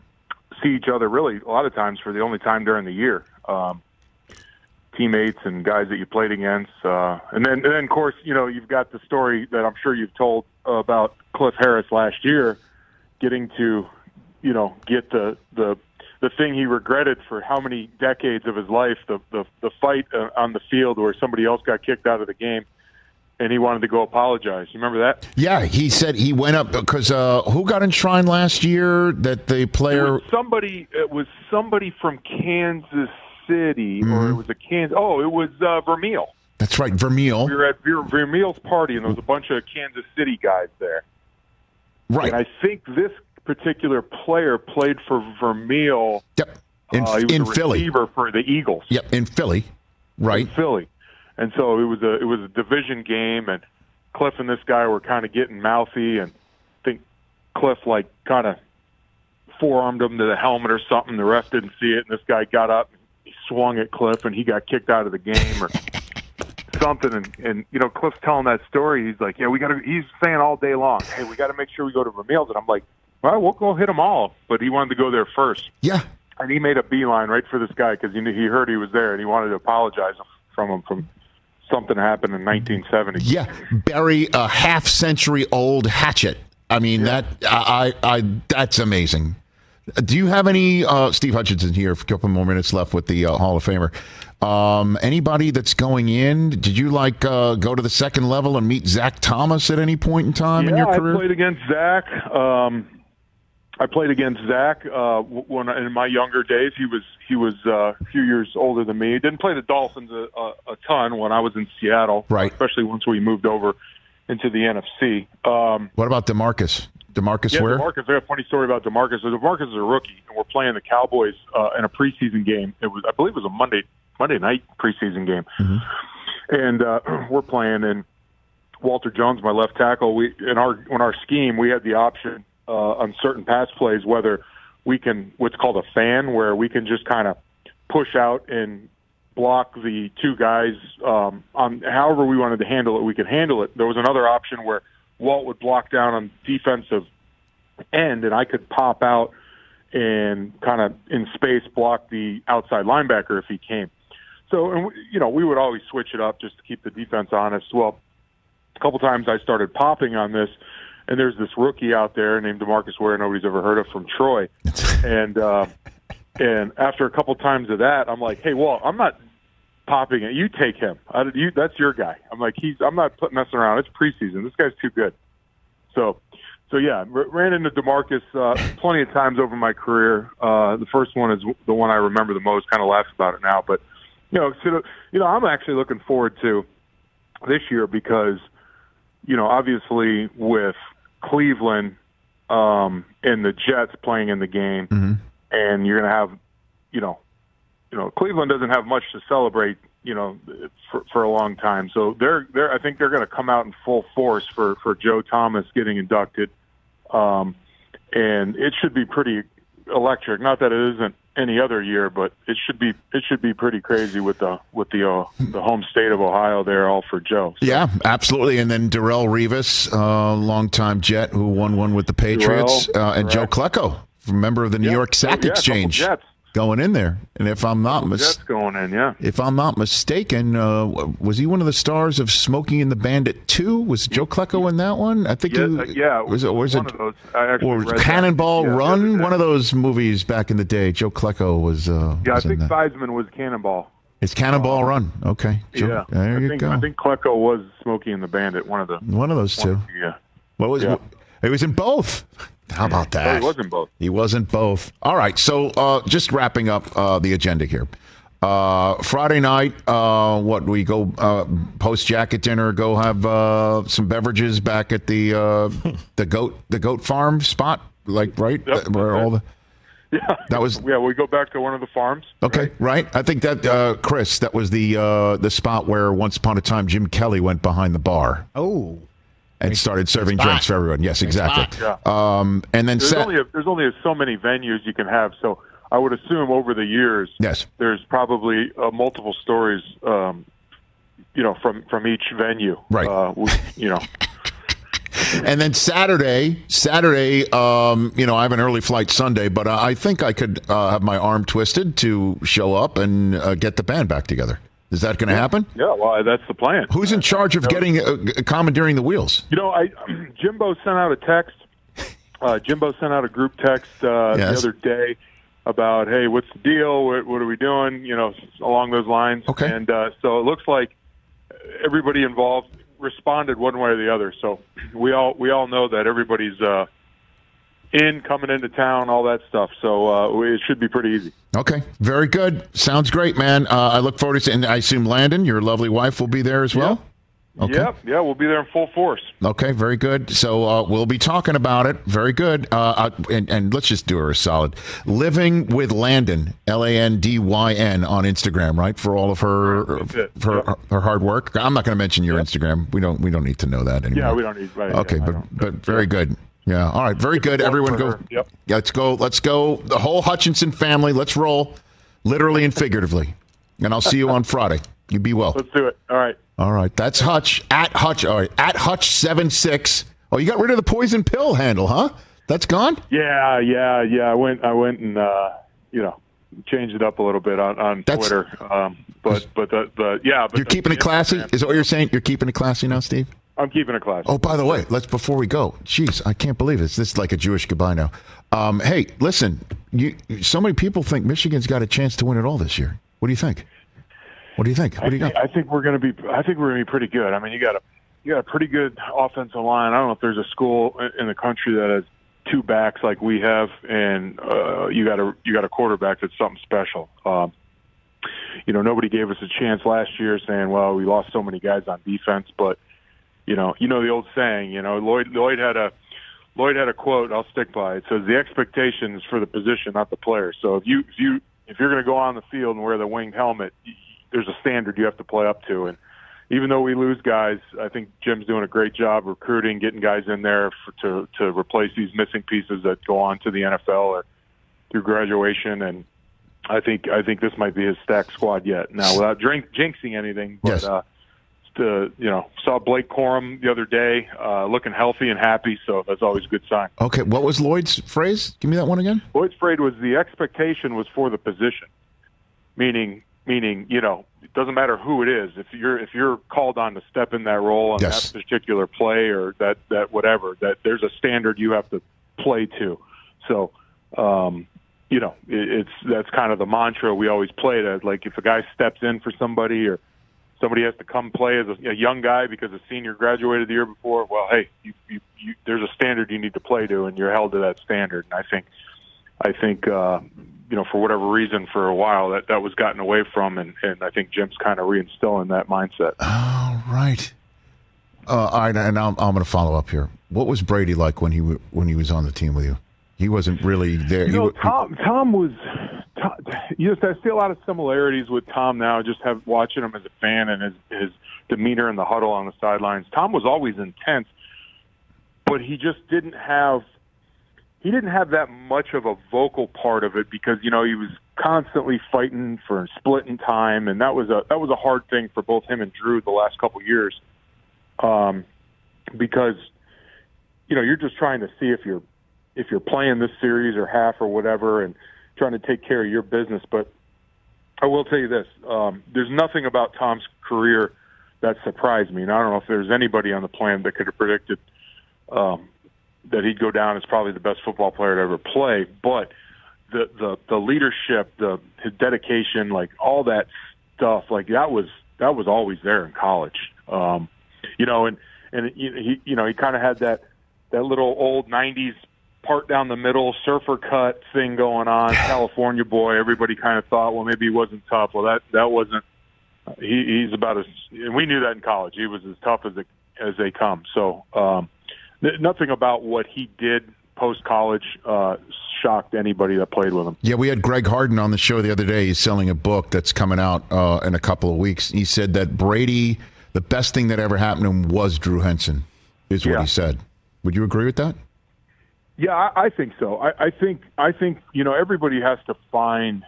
see each other. Really, a lot of times for the only time during the year. Um, teammates and guys that you played against, uh, and then and then of course, you know, you've got the story that I'm sure you've told about Cliff Harris last year, getting to, you know, get the the. the thing he regretted for how many decades of his life, the the, the fight uh, on the field where somebody else got kicked out of the game, and he wanted to go apologize. You remember that? Yeah, he said he went up because uh, who got enshrined last year? That the player it was somebody. It was somebody from Kansas City, mm-hmm. or it was a Kansas. Oh, it was uh, Vermeil. That's right, Vermeil. We were at Ver- Vermeil's party, and there was a bunch of Kansas City guys there. Right, and I think this particular player played for Vermeil. Yep, in, uh, he was in a Philly receiver for the Eagles. Yep, in Philly, right? In Philly, and so it was a it was a division game, and Cliff and this guy were kind of getting mouthy, and I think Cliff like kind of forearmed him to the helmet or something. The ref didn't see it, and this guy got up, and he swung at Cliff, and he got kicked out of the game or something. And, and you know, Cliff's telling that story. He's like, "Yeah, we got to." He's saying all day long, "Hey, we got to make sure we go to Vermeil's," and I'm like, well, we'll go hit them all, but he wanted to go there first. Yeah. And he made a beeline right for this guy because he, he heard he was there, and he wanted to apologize from him from something that happened in nineteen seventy. Yeah, bury a half-century-old hatchet. I mean, yeah. that I, I that's amazing. Do you have any, uh, Steve Hutchinson here, a couple more minutes left with the uh, Hall of Famer. Um, anybody that's going in, did you like uh, go to the second level and meet Zach Thomas at any point in time yeah, in your career? I played against Zach. Um, I played against Zach uh, when in my younger days. He was he was uh, a few years older than me. Didn't play the Dolphins a, a, a ton when I was in Seattle, right? Especially once we moved over into the N F C. Um, what about DeMarcus? DeMarcus yeah, where? DeMarcus. I got a funny story about DeMarcus. So DeMarcus is a rookie, and we're playing the Cowboys uh, in a preseason game. It was, I believe, it was a Monday Monday night preseason game, mm-hmm. and uh, we're playing. And Walter Jones, my left tackle, we in our in our scheme, we had the option uh, on certain pass plays whether we can what's called a fan, where we can just kind of push out and block the two guys um, on however we wanted to handle it. We could handle it. There was another option where Walt would block down on defensive end, and I could pop out and kind of in space block the outside linebacker if he came. So, and you know, we would always switch it up just to keep the defense honest. Well, a couple times I started popping on this, and there's this rookie out there named DeMarcus Ware, nobody's ever heard of, from Troy. and uh, and after a couple times of that, I'm like, hey, Walt, I'm not popping it. You take him. I, you, that's your guy. I'm like, he's. I'm not put, messing around. It's preseason. This guy's too good. So, so yeah, r- ran into DeMarcus uh, plenty of times over my career. Uh, the first one is the one I remember the most. Kind of laugh about it now, but you know, so, you know, I'm actually looking forward to this year because, you know, obviously with Cleveland um, and the Jets playing in the game, mm-hmm. and you're going to have, you know. You know, Cleveland doesn't have much to celebrate, you know, for, for a long time. So they're, they're, I think they're going to come out in full force for, for Joe Thomas getting inducted. Um, and it should be pretty electric. Not that it isn't any other year, but it should be, it should be pretty crazy with the, with the, uh, the home state of Ohio there, all for Joe. So. Yeah, absolutely. And then Darrelle Revis, uh, longtime Jet who won one with the Patriots, Darrell, uh, and correct. Joe Klecko. member of the New Yeah. York Sack Oh, yeah, Exchange, couple Jets. going in there. And if I'm not mis- Jets going in, yeah. if I'm not mistaken, uh, was he one of the stars of Smokey and the Bandit two? Was Joe Klecko in that one? I think Yeah, he, uh, yeah, it was it was one it of those. I actually or read that. Cannonball Yeah, the other Run? day. One of those movies back in the day. Joe Klecko was. Uh, Yeah, I was in think that. Theismann was Cannonball. It's Cannonball Run. Okay, Joe, yeah, there I you think, go. I think Klecko was Smokey and the Bandit. One of the One of those two. one- Yeah. What was Yeah. it? Was in both. How about Oh, that? he wasn't both. He wasn't both. All right. So uh, just wrapping up uh, the agenda here. Uh, Friday night, uh, what we go uh, post jacket dinner, go have uh, some beverages back at the uh, the goat the goat farm spot, like right Yep. where all the Yeah, that was Yeah, we go back to one of the farms. okay, right? I think that uh, Chris, that was the uh, the spot where once upon a time Jim Kelly went behind the bar. Oh. And started serving spot. drinks for everyone. Yes, exactly. Yeah. Um, and then There's set, only a, there's only so many venues you can have, so I would assume over the years, yes, there's probably uh, multiple stories, um, you know, from from each venue. Right. Uh, we, you know. and then Saturday, Saturday, um, you know, I have an early flight Sunday, but I I think I could uh, have my arm twisted to show up and uh, get the band back together. Is that going to happen? Yeah, well, that's the plan. Who's in charge of getting uh, commandeering the wheels? You know, I Jimbo sent out a text. Uh, Jimbo sent out a group text uh, Yes. the other day about, hey, what's the deal? What, what are we doing? You know, along those lines. Okay. And uh, so it looks like everybody involved responded one way or the other. So we all we all know that everybody's uh, in, coming into town, all that stuff. So uh, we, it should be pretty easy. Okay, very good. Sounds great, man. Uh, I look forward to it. And I assume Landon, your lovely wife, will be there as well? Okay. Yep, yeah, we'll be there in full force. Okay, very good. So uh, we'll be talking about it. Very good. Uh, uh, and, and let's just do her a solid. Living with Landon, L A N D Y N on Instagram, right? For all of her That's it. her, Yep. her hard work. I'm not going to mention your Yep. Instagram. We don't we don't need to know that anymore. Yeah, we don't need. Right, Okay, yeah, I but don't. but very good. Yeah. All right. Very good. Good Everyone for go. her. Yep. Let's go. Let's go. The whole Hutchinson family. Let's roll, literally and figuratively. And I'll see you on Friday. You be well. Let's do it. All right. All right, that's Hutch at Hutch. All right, at Hutch seven six. Oh, you got rid of the poison pill handle, huh? That's gone. Yeah, yeah, yeah. I went, I went and uh, you know, changed it up a little bit on, on That's- Twitter. Um, but but the, the yeah, but You're the- keeping it the classy. Instagram- Is that what you're saying? You're keeping it classy now, Steve? I'm keeping it classy. Oh, by the way, let's before we go. Jeez, I can't believe this. This is like a Jewish goodbye now. Um, hey, listen. You, so many people think Michigan's got a chance to win it all this year. What do you think? What do you think? What do you got? I think we're going to be. I think we're going to be pretty good. I mean, you got a you got a pretty good offensive line. I don't know if there's a school in the country that has two backs like we have, and uh, you got a you got a quarterback that's something special. Um, you know, nobody gave us a chance last year, saying, "Well, we lost so many guys on defense." But you know, you know the old saying. You know, Lloyd Lloyd had a Lloyd had a quote. I'll stick by it. It says, "The expectation is for the position, not the player." So if you if you if you're going to go on the field and wear the winged helmet, there's a standard you have to play up to. And even though we lose guys, I think Jim's doing a great job recruiting, getting guys in there for, to to replace these missing pieces that go on to the N F L or through graduation. And I think I think this might be his stacked squad yet. Now, without drink, jinxing anything, but Yes. uh, to, you know, saw Blake Corum the other day, uh, looking healthy and happy, so that's always a good sign. Okay, what was Lloyd's phrase? Give me that one again. Lloyd's phrase was the expectation was for the position, meaning meaning you know it doesn't matter who it is. If you're if you're called on to step in that role on Yes. that particular play or that that whatever, that there's a standard you have to play to. So, um, you know, it, it's that's kind of the mantra we always play. That like if a guy steps in for somebody or somebody has to come play as a, a young guy because a senior graduated the year before, well, hey, you, you, you, there's a standard you need to play to, and you're held to that standard. And I think, I think, uh, you know, for whatever reason, for a while that that was gotten away from, and, and I think Jim's kind of reinstilling that mindset. All right. Uh, all right, and I'm, I'm going to follow up here. What was Brady like when he w- when he was on the team with you? He wasn't really there. You He know, w- Tom. Tom was. Tom, you know, I see a lot of similarities with Tom now. Just have watching him as a fan and his his demeanor in the huddle on the sidelines. Tom was always intense, but he just didn't have. He didn't have that much of a vocal part of it because you know he was constantly fighting for splitting time, and that was a that was a hard thing for both him and Drew the last couple of years, um, because you know you're just trying to see if you're if you're playing this series or half or whatever and trying to take care of your business. But I will tell you this, um, there's nothing about Tom's career that surprised me. And I don't know if there's anybody on the planet that could have predicted um, that he'd go down as probably the best football player to ever play. But the, the, the leadership, the his dedication, like all that stuff, like that was that was always there in college. Um, you know, and, and he, you know, he kind of had that, that little old nineties part down the middle, surfer cut thing going on, California boy. Everybody kind of thought, well, maybe he wasn't tough. Well, that that wasn't. He, he's about as, and we knew that in college. He was as tough as it, as they come. So um, th- nothing about what he did post college uh, shocked anybody that played with him. Yeah, we had Greg Harden on the show the other day. He's selling a book that's coming out uh, in a couple of weeks. He said that Brady, the best thing that ever happened to him was Drew Henson, is what Yeah. he said. Would you agree with that? Yeah, I, I think so. I, I think I think you know everybody has to find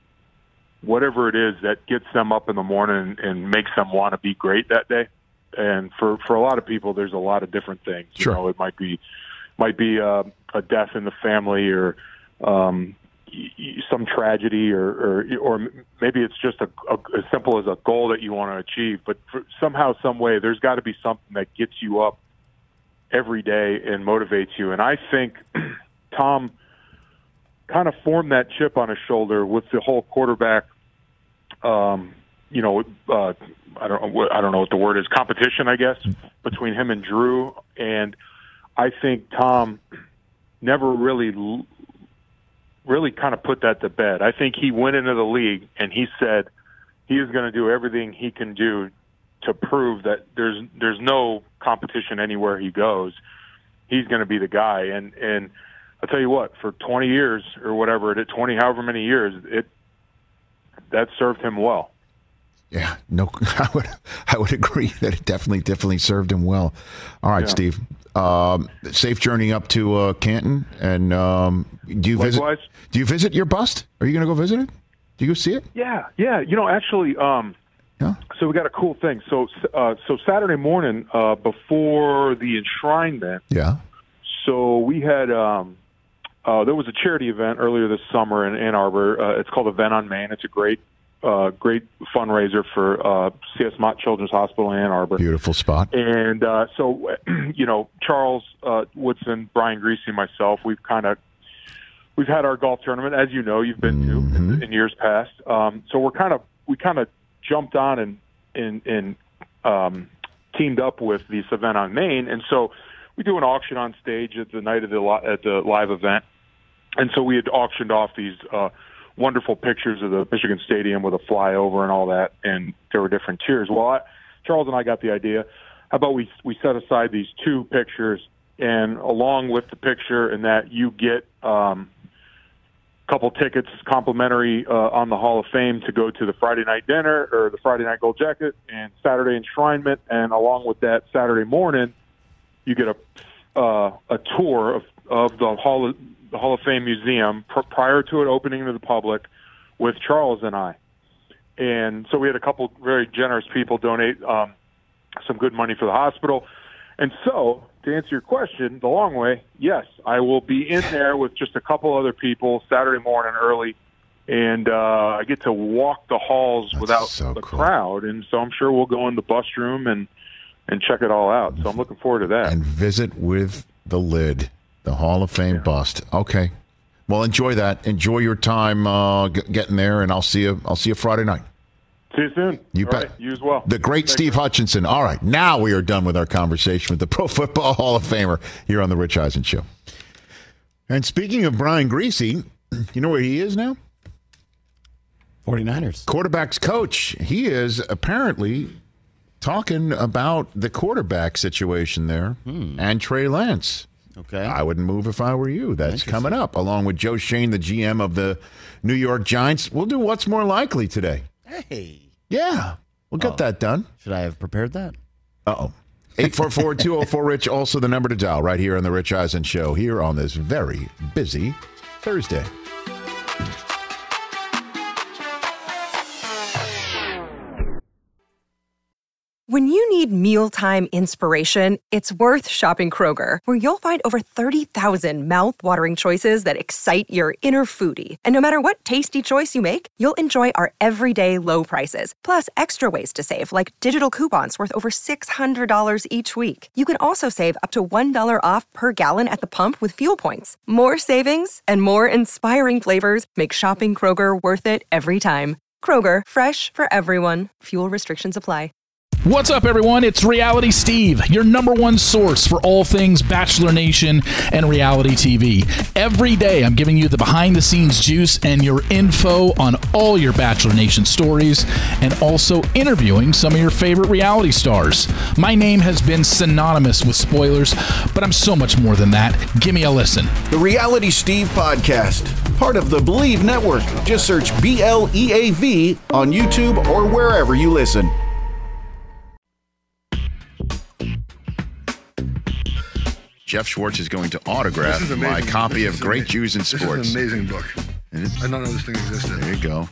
whatever it is that gets them up in the morning and, and makes them want to be great that day. And for, for a lot of people, there's a lot of different things. Sure. You know, it might be might be uh, a death in the family, or um, y- y- some tragedy, or, or or maybe it's just a, a, as simple as a goal that you want to achieve. But for somehow, some way, there's got to be something that gets you up every day and motivates you. And I think Tom kind of formed that chip on his shoulder with the whole quarterback, um, you know, uh, I don't know, I don't know what the word is, competition, I guess, between him and Drew. And I think Tom never really, really kind of put that to bed. I think he went into the league and he said he is going to do everything he can do to prove that there's there's no competition anywhere he goes. He's going to be the guy. And and I'll tell you what, for twenty years or whatever, it twenty, however many years, it that served him well. Yeah, no, I would I would agree that it definitely definitely served him well. All right, Yeah. Steve. Um, safe journey up to uh, Canton, and um, do you Likewise. visit? Do you visit your bust? Are you going to go visit it? Do you go see it? Yeah, yeah. You know, actually, um, Yeah. so we got a cool thing. So uh, so Saturday morning uh, before the enshrinement, Yeah. so we had um, uh, there was a charity event earlier this summer in Ann Arbor. Uh, it's called Event on Main. It's a great uh, great fundraiser for uh, C S Mott Children's Hospital in Ann Arbor. Beautiful spot. And uh, so, you know, Charles uh, Woodson, Brian Greasy, myself, we've kind of we've had our golf tournament, as you know, you've been Mm-hmm. to in, in years past. Um, so we're kind of we kind of jumped on and and, and um, teamed up with this event on Main, and so we do an auction on stage at the night of the li- at the live event, and so we had auctioned off these uh, wonderful pictures of the Michigan Stadium with a flyover and all that, and there were different tiers. Well, I, Charles and I got the idea. How about we we set aside these two pictures, and along with the picture, and that you get um, a couple tickets complimentary uh, on the Hall of Fame to go to the Friday night dinner or the Friday night Gold Jacket and Saturday enshrinement, and along with that Saturday morning, you get a uh, a tour of of the Hall of, the Hall of Fame Museum pr- prior to it opening to the public with Charles and I. And so we had a couple very generous people donate um, some good money for the hospital. And so, to answer your question, the long way, yes, I will be in there with just a couple other people Saturday morning early, and uh, I get to walk the halls That's without so the cool. crowd. And so I'm sure we'll go in the bus room and, and check it all out. So I'm looking forward to that. And visit with the lid, the Hall of Fame bust. Okay. Well, enjoy that. Enjoy your time uh, g- getting there, and I'll see you. I'll see you Friday night. See you soon. You All bet. right, you as well. The great Thanks. Steve Hutchinson. All right, now we are done with our conversation with the Pro Football Hall of Famer here on the Rich Eisen Show. And speaking of Brian Greasy, you know where he is now? forty-niners. Quarterback's coach. He is apparently talking about the quarterback situation there and Trey Lance. Okay. I wouldn't move if I were you. That's coming up, along with Joe Shane, the G M of the New York Giants. We'll do what's more likely today. Hey. Yeah, we'll get Oh. that done. Should I have prepared that? Uh-oh. eight four four, two oh four, RICH, also the number to dial right here on the Rich Eisen Show, here on this very busy Thursday. When you need mealtime inspiration, it's worth shopping Kroger, where you'll find over thirty thousand mouth-watering choices that excite your inner foodie. And no matter what tasty choice you make, you'll enjoy our everyday low prices, plus extra ways to save, like digital coupons worth over six hundred dollars each week. You can also save up to one dollar off per gallon at the pump with fuel points. More savings and more inspiring flavors make shopping Kroger worth it every time. Kroger, fresh for everyone. Fuel restrictions apply. What's up, everyone? It's Reality Steve, your number one source for all things Bachelor Nation and reality T V. Every day, I'm giving you the behind-the-scenes juice and your info on all your Bachelor Nation stories, and also interviewing some of your favorite reality stars. My name has been synonymous with spoilers, but I'm so much more than that. Give me a listen. The Reality Steve Podcast, part of the Believe Network. Just search B L E A V on YouTube or wherever you listen. Jeff Schwartz is going to autograph my copy of Great Jews in Sports. This is an amazing book. It is? I didn't know this thing existed. There you go.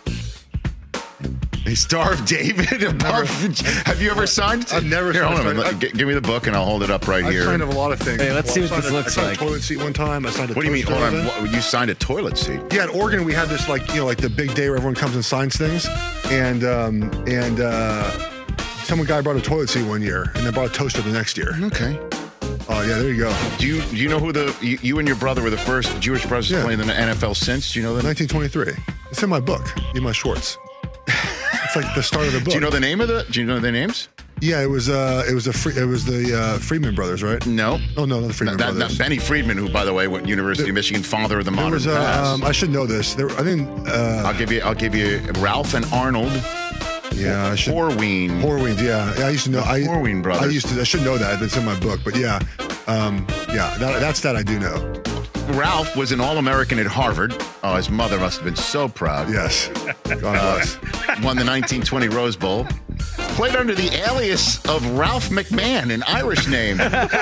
A Star of David above. Have you ever signed? I've never here, signed. Hold on, I've, G- give me the book and I'll hold it up right I've here. I signed a lot of things. Hey, let's well, see what this a, looks I signed like. a toilet seat one time. I signed a What do you mean? toaster Hold on. event. What, you signed a toilet seat? Yeah, at Oregon we had this like you know like the big day where everyone comes and signs things, and um, and uh, some guy brought a toilet seat one year, and then brought a toaster the next year. Okay. Oh yeah, there you go. Do you do you know who the you, you and your brother were the first Jewish brothers Yeah. to play in the N F L since? Do you know that? nineteen twenty-three. It's in my book. Ema Schwartz. It's like the start of the book. Do you know the name of the? Do you know their names? Yeah, it was uh, it was the Fre- it was the uh, Friedman brothers, right? No. Oh no, not the Friedman That, that, brothers. Benny Friedman, who by the way went University of Michigan, father of the There modern was uh, pass. um, I should know this. There, I think. Uh, I'll give you. I'll give you Ralph and Arnold. Yeah, I should. Horween. Horweens, yeah. yeah. I used to know. I, Horween brothers. I used to. I should know that. It's in my book. But yeah, um, yeah. That, that's that I do know. Ralph was an All-American at Harvard. Oh, his mother must have been so proud. Yes. God bless. Uh, won the nineteen twenty Rose Bowl. Played under the alias of Ralph McMahon, an Irish name. What the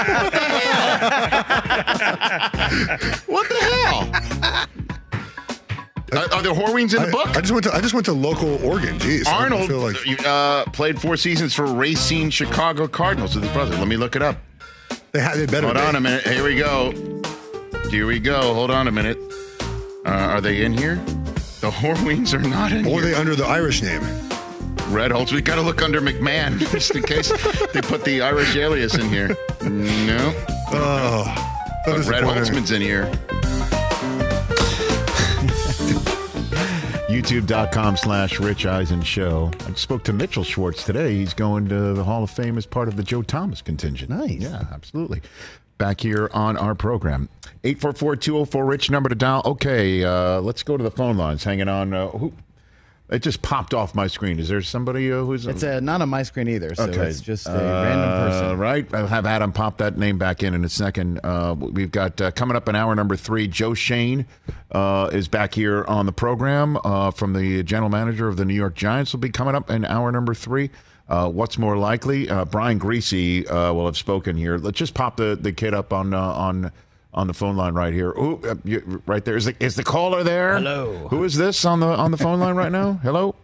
hell? What the hell? Uh, are there Horweens in the I, book? I just went to. I just went to local Oregon. Jeez. I Arnold feel like uh, played four seasons for Racine Chicago Cardinals with his brother. Let me look it up. they had. They better. Hold be. on a minute. Here we go. Here we go. Hold on a minute. Uh, are they in here? The Horweens are not in Or here. are they under the Irish name? Red Holtz. We got to look under McMahon just in case they put the Irish alias in here. No. Oh. But That Red disappointing. Holtzman's in here. YouTube.com slash Rich Eisen Show. I spoke to Mitchell Schwartz today. He's going to the Hall of Fame as part of the Joe Thomas contingent. Nice. Yeah, absolutely. Back here on our program. eight four four, two oh four, Rich, number to dial. Okay, uh, let's go to the phone lines. Hanging on. Uh, who? It just popped off my screen. Is there somebody uh, who's... It's uh, not on my screen either, so Okay. it's just a Uh, random person. Right. I'll have Adam pop that name back in in a second. Uh, we've got uh, coming up in hour number three, Joe Shane uh, is back here on the program uh, from the general manager of the New York Giants. Will be coming up in hour number three. Uh, what's more likely? Uh, Brian Greasy uh, will have spoken here. Let's just pop the, the kid up on uh, on on the phone line right here. Ooh, uh, you, right there. Is the, is the caller there? Hello. Who is this on the on the phone line right now? Hello.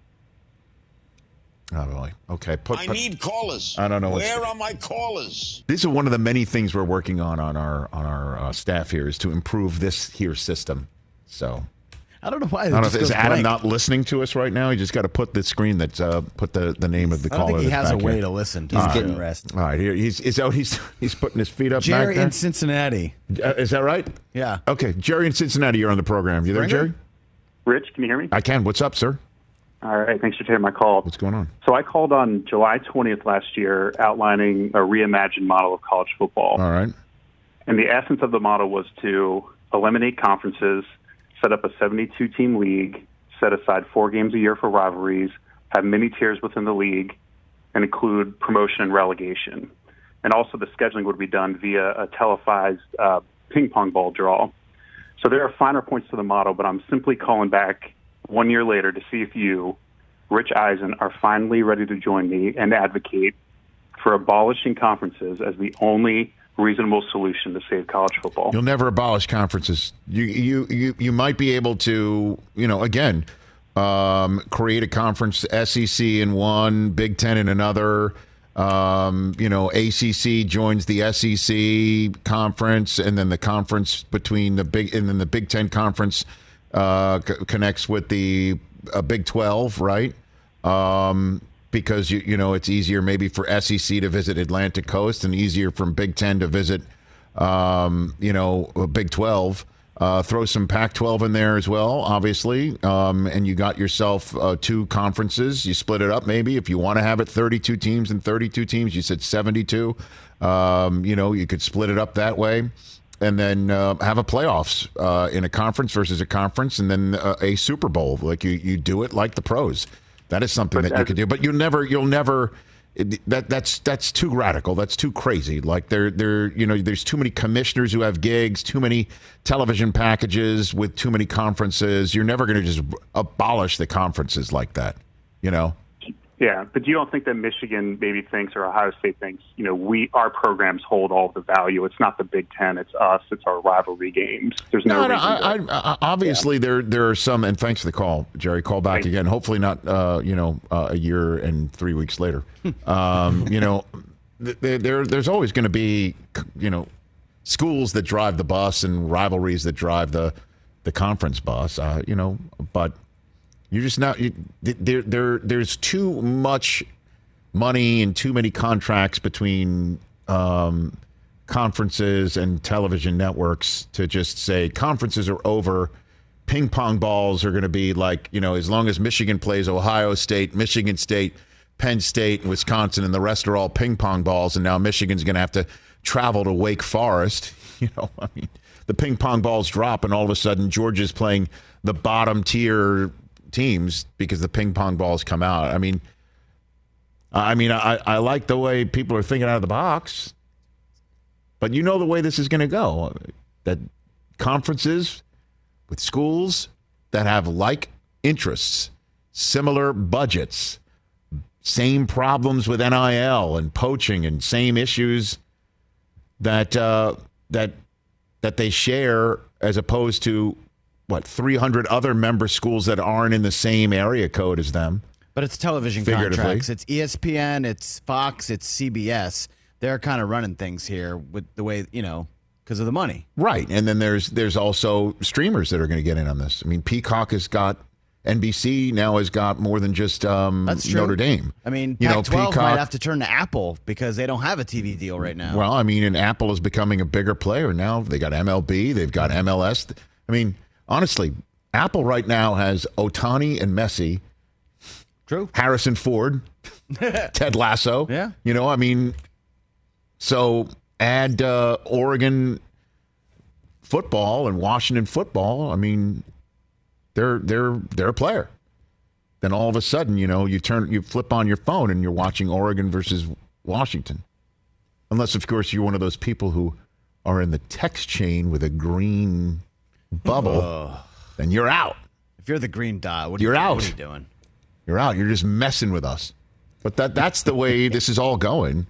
Oh, really? Okay. Put, I put, need callers. I don't know what's- Where are my callers? These are one of the many things we're working on on our on our uh, staff here is to improve this here system. So I don't know why. I It don't know just if is goes Adam blank. not listening to us right now. He just got to put the screen that's uh, put the, the name of the I don't caller. think he that's has a back way here. to listen to All He's right. getting rest. All right, here he's is out. He's he's putting his feet up. Jerry back there. in Cincinnati. Uh, is that right? Yeah. Okay, Jerry in Cincinnati, you're on the program. You there, Springer? Jerry? Rich, can you hear me? I can. What's up, sir? All right, thanks for taking my call. What's going on? So I called on July twentieth last year outlining a reimagined model of college football. All right. And the essence of the model was to eliminate conferences, set up a seventy-two team league, set aside four games a year for rivalries, have many tiers within the league, and include promotion and relegation. And also the scheduling would be done via a televised uh, ping pong ball draw. So there are finer points to the model, but I'm simply calling back one year later to see if you, Rich Eisen, are finally ready to join me and advocate for abolishing conferences as the only reasonable solution to save college football. You'll never abolish conferences. You you you you might be able to, you know, again, um, create a conference, S E C in one, Big Ten in another. Um, you know, A C C joins the S E C conference, and then the conference between the big and then the Big Ten conference uh, c- connects with the uh, Big twelve, right? Um, because you you know it's easier maybe for S E C to visit Atlantic Coast and easier from Big Ten to visit um, you know Big twelve. Uh, throw some Pac twelve in there as well, obviously, um, and you got yourself uh, two conferences. You split it up maybe if you want to have it thirty-two teams and thirty-two teams. You said seventy-two. Um, you know, you could split it up that way, and then uh, have a playoffs uh, in a conference versus a conference, and then uh, a Super Bowl. Like you, you do it like the pros. That is something But that you as- could do, but you'll never, you'll never. It, that that's that's too radical. That's too crazy. Like there there you know there's too many commissioners who have gigs, too many television packages with too many conferences. You're never going to just abolish the conferences like that, you know. Yeah, but you don't think that Michigan maybe thinks or Ohio State thinks, you know, we our programs hold all the value. It's not the Big Ten, it's us, it's our rivalry games. There's no, No, no, reason I, to- I, I, obviously there there are some, and thanks for the call, Jerry. Call back Thanks. again. Hopefully not, uh, you know, uh, a year and three weeks later. um, you know, th- there, there there's always going to be, you know, schools that drive the bus and rivalries that drive the the conference bus. Uh, you know, but you're just not. You, there there there's too much money and too many contracts between um, conferences and television networks to just say conferences are over. Ping pong balls are going to be like, you know, as long as Michigan plays Ohio State, Michigan State, Penn State, and Wisconsin, and the rest are all ping pong balls. And now Michigan's going to have to travel to Wake Forest. You know, I mean, the ping pong balls drop, and all of a sudden Georgia's playing the bottom tier teams because the ping pong balls come out. I mean, I mean, I, I like the way people are thinking out of the box, but you know the way this is going to go. That conferences with schools that have like interests, similar budgets, same problems with N I L and poaching, and same issues that uh, that that they share, as opposed to what three hundred other member schools that aren't in the same area code as them. But it's television Figuratively. contracts. It's E S P N, it's Fox, it's C B S. They're kind of running things here with the way, you know, because of the money. Right. And then there's there's also streamers that are going to get in on this. I mean, Peacock has got, N B C now has got more than just um, That's true. Notre Dame. I mean, You know, Pac twelve Peacock- might have to turn to Apple because they don't have a T V deal right now. Well, I mean, and Apple is becoming a bigger player now. They got M L B, they've got M L S. I mean, honestly, Apple right now has Ohtani and Messi. True. Harrison Ford, Ted Lasso. Yeah. You know, I mean, so add uh, Oregon football and Washington football. I mean, they're they're they're a player. Then all of a sudden, you know, you turn you flip on your phone and you're watching Oregon versus Washington. Unless, of course, you're one of those people who are in the text chain with a green bubble, Ugh. then you're out. If you're the green dot, what are You're you, out. What are you doing? You're out. You're just messing with us. But that that's the way this is all going.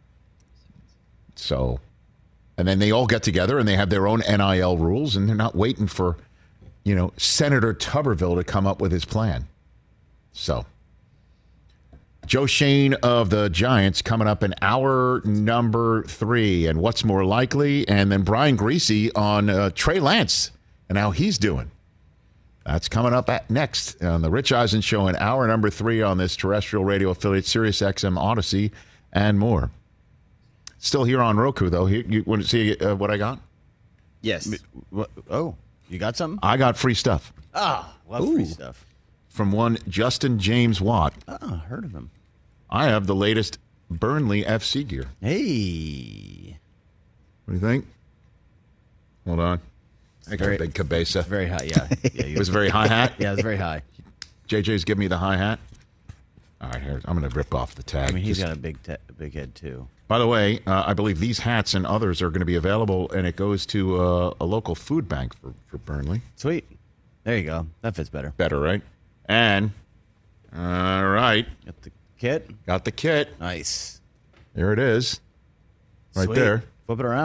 So, and then they all get together and they have their own N I L rules, and they're not waiting for, you know, Senator Tuberville to come up with his plan. So, Joe Shane of the Giants coming up in hour number three, and what's more likely, and then Brian Greasy on uh, Trey Lance and how he's doing. That's coming up at next on the Rich Eisen Show in hour number three on this terrestrial radio affiliate, Sirius X M Odyssey, and more. Still here on Roku, though. Here, you want to see uh, what I got? Yes. What, oh, you got something? I got free stuff Ah, love free stuff. from one Justin James Watt. Oh, heard of him. I have the latest Burnley F C gear. Hey. What do you think? Hold on. I got very- a big cabeza. Very high, yeah. yeah It was very high hat? Yeah, it was very high. J J's giving me the hi hat. All right, here I'm going to rip off the tag. I mean, he's Just- got a big, te- big head too. By the way, uh, I believe these hats and others are going to be available, and it goes to uh, a local food bank for, for Burnley. Sweet. There you go. That fits better. Better, right? And all right, Got the kit. got the kit. Nice. There it is, right Sweet. there. Flip it around.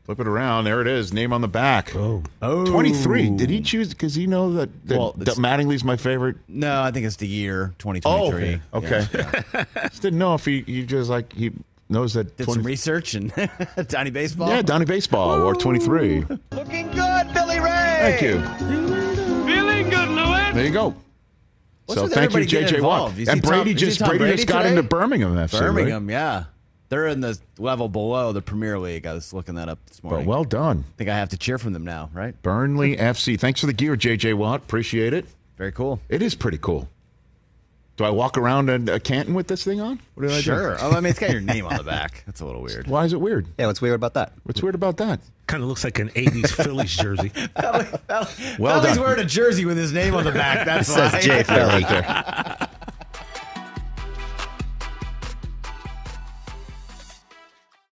Flip it around. There it is. Name on the back. Oh. Oh. twenty-three. Did he choose? Because he know that, that, Well, that it's- Mattingly's my favorite. No, I think it's the year twenty Oh, twenty-three. okay. okay. Just didn't know if he, he just like he knows that. Did twenty some research and Donnie Baseball. Yeah, Donnie Baseball or twenty-three. Looking good, Billy Ray. Thank you. Feeling good, Louis. There you go. What's so with thank you, everybody J getting J Watt. involved? You see And Tom- Brady you see just Tom Brady, Brady just got today? into Birmingham F C. Birmingham, right? yeah. They're in the level below the Premier League. I was looking that up this morning. But well done. I think I have to cheer from them now, right? Burnley F C. Thanks for the gear, J J Watt. Appreciate it. Very cool. It is pretty cool. Do I walk around in uh, Canton with this thing on? What did I do? Sure. Oh, I mean, it's got your name on the back. That's a little weird. Why is it weird? Yeah, what's weird about that? What's weird about that? Kind of looks like an eighties Phillies jersey. Well Felly's done. wearing a jersey with his name on the back. That's It says why. J. Philly. Right there.